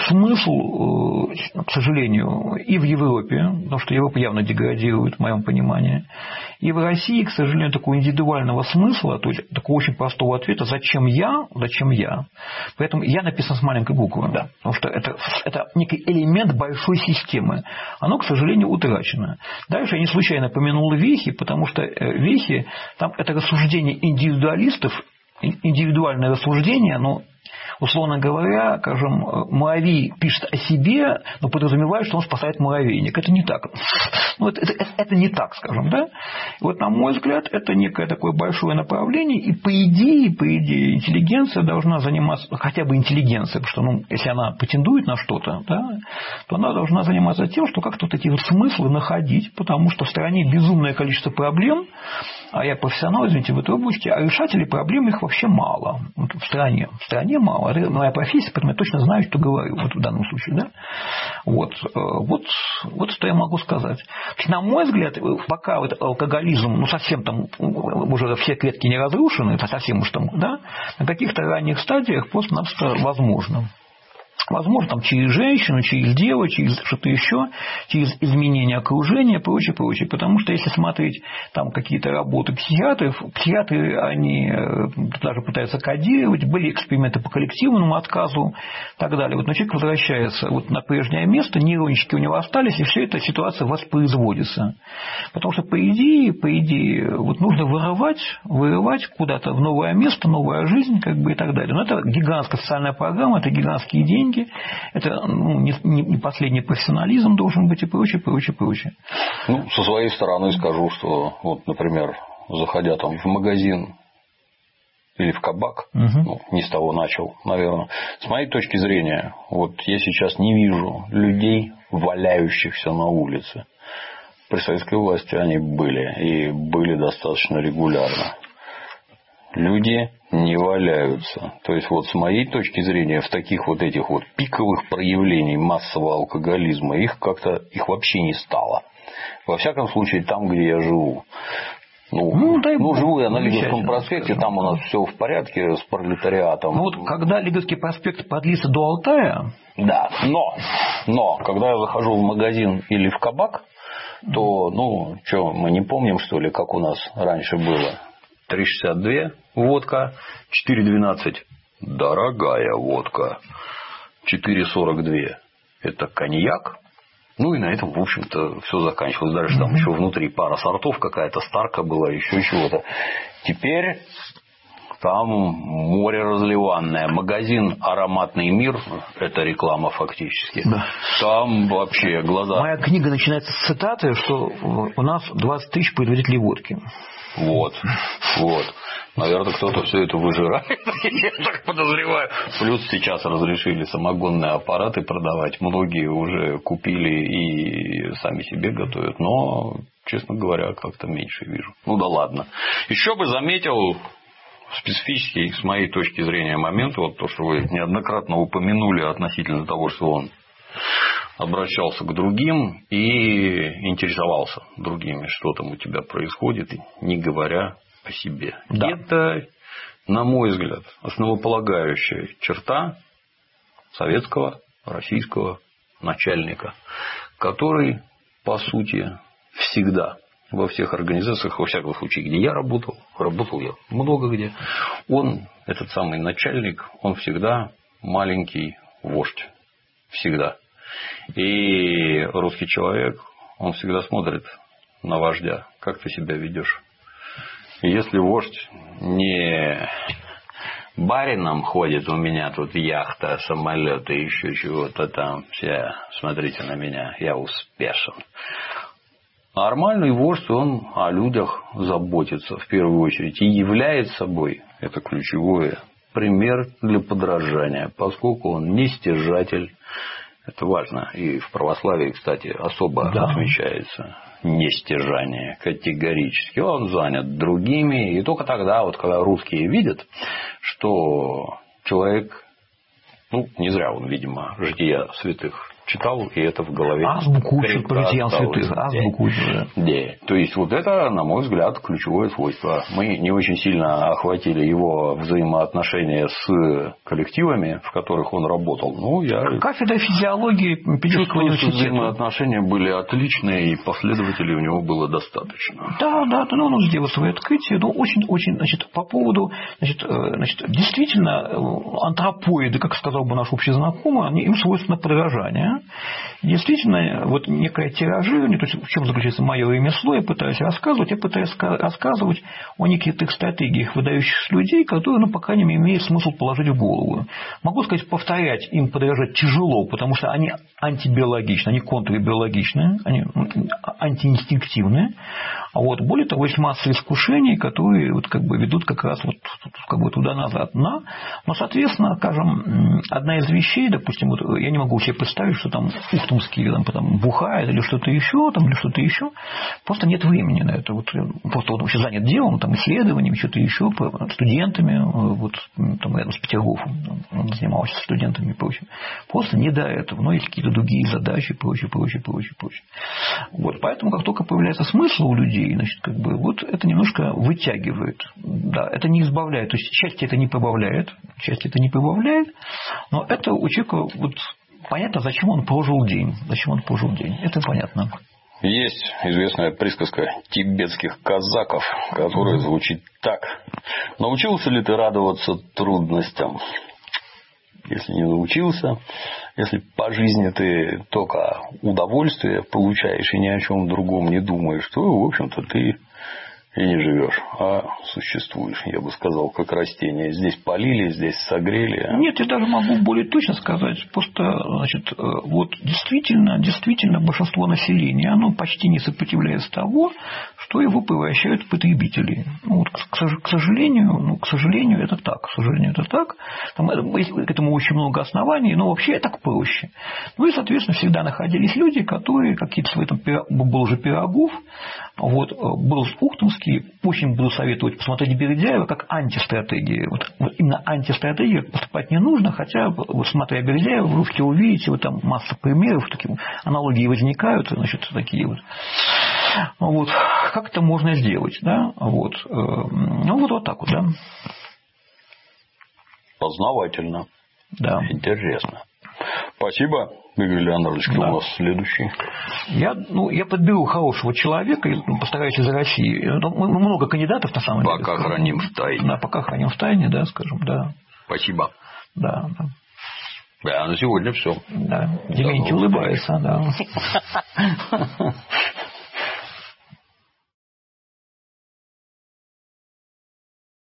смысл, к сожалению, и в Европе, потому что Европа явно деградирует, в моем понимании, и в России, к сожалению, такого индивидуального смысла, то есть такого очень простого ответа «зачем я?», «зачем я?». Поэтому «я» написано с маленькой буквы, да. Потому что это, это некий элемент большой системы. Оно, к сожалению, утрачено. Дальше я не случайно помянул вехи, потому что вехи, там это рассуждение индивидуалистов, индивидуальное рассуждение, но условно говоря, скажем, Муравей пишет о себе, но подразумевает, что он спасает муравейник. Это не так. Ну, это, это, это не так, скажем, да? И вот, на мой взгляд, это некое такое большое направление, и по идее, по идее, интеллигенция должна заниматься, хотя бы интеллигенция, потому что, ну, если она претендует на что-то, да, то она должна заниматься тем, что как-то вот эти вот смыслы находить, потому что в стране безумное количество проблем, а я профессионал, извините, в этой области, а решателей проблем их вообще мало. Вот в стране. В стране мало. Это моя профессия, поэтому я точно знаю, что говорю вот в данном случае. Да? Вот, вот, вот что я могу сказать. На мой взгляд, пока вот алкоголизм, ну, совсем там уже все клетки не разрушены, это совсем уж там, да, на каких-то ранних стадиях просто-напросто возможно. Возможно, там, через женщину, через деву, через что-то еще, через изменение окружения, прочее, прочее. Потому что если смотреть там какие-то работы психиатров, психиатры, они даже пытаются кодировать, были эксперименты по коллективному отказу и так далее. Вот, но человек возвращается вот на прежнее место, нейрончики у него остались, и все эта ситуация воспроизводится. Потому что, по идее, по идее, вот нужно вырывать, вырывать куда-то в новое место, новая жизнь, как бы и так далее. Но это гигантская социальная программа, это гигантские деньги. Это ну, не, не последний профессионализм должен быть и прочее, прочее, прочее. Ну, со своей стороны скажу, что, вот, например, заходя там в магазин или в кабак, угу. ну, не с того начал, наверное, с моей точки зрения, вот я сейчас не вижу людей, валяющихся на улице. При советской власти они были, и были достаточно регулярно. Люди не валяются. То есть, вот с моей точки зрения, в таких вот этих вот пиковых проявлений массового алкоголизма их как-то их вообще не стало. Во всяком случае, там, где я живу. Ну, ну, дай ну живу я на Лиговском проспекте, там у нас все в порядке с пролетариатом. Ну, вот когда Лиговский проспект подлится до Алтая... Да, но, но, когда я захожу в магазин или в кабак, то, ну, что, мы не помним, что ли, как у нас раньше было? три шестьдесят два водка, четыре двенадцать дорогая водка, четыре сорок два это коньяк. Ну и на этом, в общем-то, все заканчивалось. Дальше там еще внутри пара сортов, какая-то старка была, еще чего-то. Теперь там море разливанное. Магазин «Ароматный мир» – это реклама фактически. Да. Там вообще глаза... Моя книга начинается с цитаты, что у нас двадцать тысяч производителей водки. Вот, вот. Наверное, кто-то все это выжирает, я так подозреваю. Плюс сейчас разрешили самогонные аппараты продавать. Многие уже купили и сами себе готовят. Но, честно говоря, как-то меньше вижу. Ну да ладно. Еще бы заметил специфический, с моей точки зрения, момент, вот то, что вы неоднократно упомянули относительно того, что он обращался к другим и интересовался другими, что там у тебя происходит, не говоря о себе. Да. Это, на мой взгляд, основополагающая черта советского, российского начальника, который, по сути, всегда во всех организациях, во всяком случае, где я работал, работал я много где, он, этот самый начальник, он всегда маленький вождь. Всегда. И русский человек, он всегда смотрит на вождя, как ты себя ведешь. И если вождь не барином ходит, у меня тут яхта, самолеты, еще чего-то там, все, смотрите на меня, я успешен. Нормальный вождь, он о людях заботится в первую очередь и является собой, это ключевое, пример для подражания, поскольку он не стяжатель. Это важно. И в православии, кстати, особо да. отмечается нестяжание категорически. Он занят другими. И только тогда, вот, когда русские видят, что человек, ну, не зря он, видимо, жития святых читал, и это в голове. Азбуку учат по житиям святых. Азбуку учат. Да. То есть, вот это, на мой взгляд, ключевое свойство. Мы не очень сильно охватили его взаимоотношения с коллективами, в которых он работал. Ну, я... Кафедра физиологии Петербургского университета. Взаимоотношения были отличные, и последователей у него было достаточно. Да, да, да, он сделал свои открытия. Но очень-очень, значит, по поводу, значит, значит, действительно, антропоиды, как сказал бы наш общий знакомый, они, им свойственно подражание. Действительно, вот некое тиражирование, то есть в чем заключается мое ремесло, я пытаюсь рассказывать, я пытаюсь рассказывать о неких стратегиях выдающихся людей, которые, ну, по крайней мере, имеет смысл положить в голову. Могу сказать, повторять им подражать тяжело, потому что они антибиологичны, они контрбиологичны, они антиинстинктивны. А вот, более того, есть масса искушений, которые вот, как бы, ведут как раз вот, как бы, туда-назад. Но, но, соответственно, скажем, одна из вещей, допустим, вот, я не могу себе представить, что там ухтомский там, там, бухает или что-то еще, там, или что-то еще. Просто нет времени на это. Вот, просто он вообще занят делом, там, исследованием, что-то еще, студентами. Вот, там, рядом с Петергофом он занимался студентами и прочее. Просто не до этого. Но есть какие-то другие задачи, прочее, прочее, прочее, прочее. Вот, поэтому, как только появляется смысл у людей, значит, как бы, вот это немножко вытягивает. Да, это не избавляет. То есть, счастье это не прибавляет. Счастье это не прибавляет. Но это у человека вот, понятно, зачем он прожил день. Зачем он прожил день. Это понятно. Есть известная присказка тибетских казаков, которая звучит так. Научился ли ты радоваться трудностям? Если не научился, если по жизни ты только удовольствие получаешь и ни о чем другом не думаешь, то, в общем-то, ты и не живешь, а существуешь, я бы сказал, как растение. Здесь полили, здесь согрели. Нет, я даже могу более точно сказать. Просто, значит, вот действительно, действительно большинство населения, оно почти не сопротивляется того, что его превращают в потребителей. Ну, вот, к сожалению, ну, к сожалению, это так. К сожалению, это так. Там, к этому очень много оснований, но вообще так проще. Ну и, соответственно, всегда находились люди, которые какие-то свои там был уже Пирогов, вот, был Ухтомский. Очень буду советовать посмотреть Бердяева как антистратегии. Вот, вот именно антистратегия поступать не нужно, хотя, вот, смотря Бердяева, вы все увидите, вот там масса примеров, такие аналогии возникают, значит, такие вот. Вот. как это можно сделать, да, вот, ну, вот, вот так вот, да. Познавательно. Да. Интересно. Спасибо, Игорь Леонардович. Кто да. у нас следующий? Я, ну, я подберу хорошего человека и постараюсь из России. Много кандидатов, на самом пока деле. Пока храним в тайне. Да, пока храним в тайне, да, скажем, да. Спасибо. Да, да. Да, на сегодня все. Да. Дементий улыбается, да.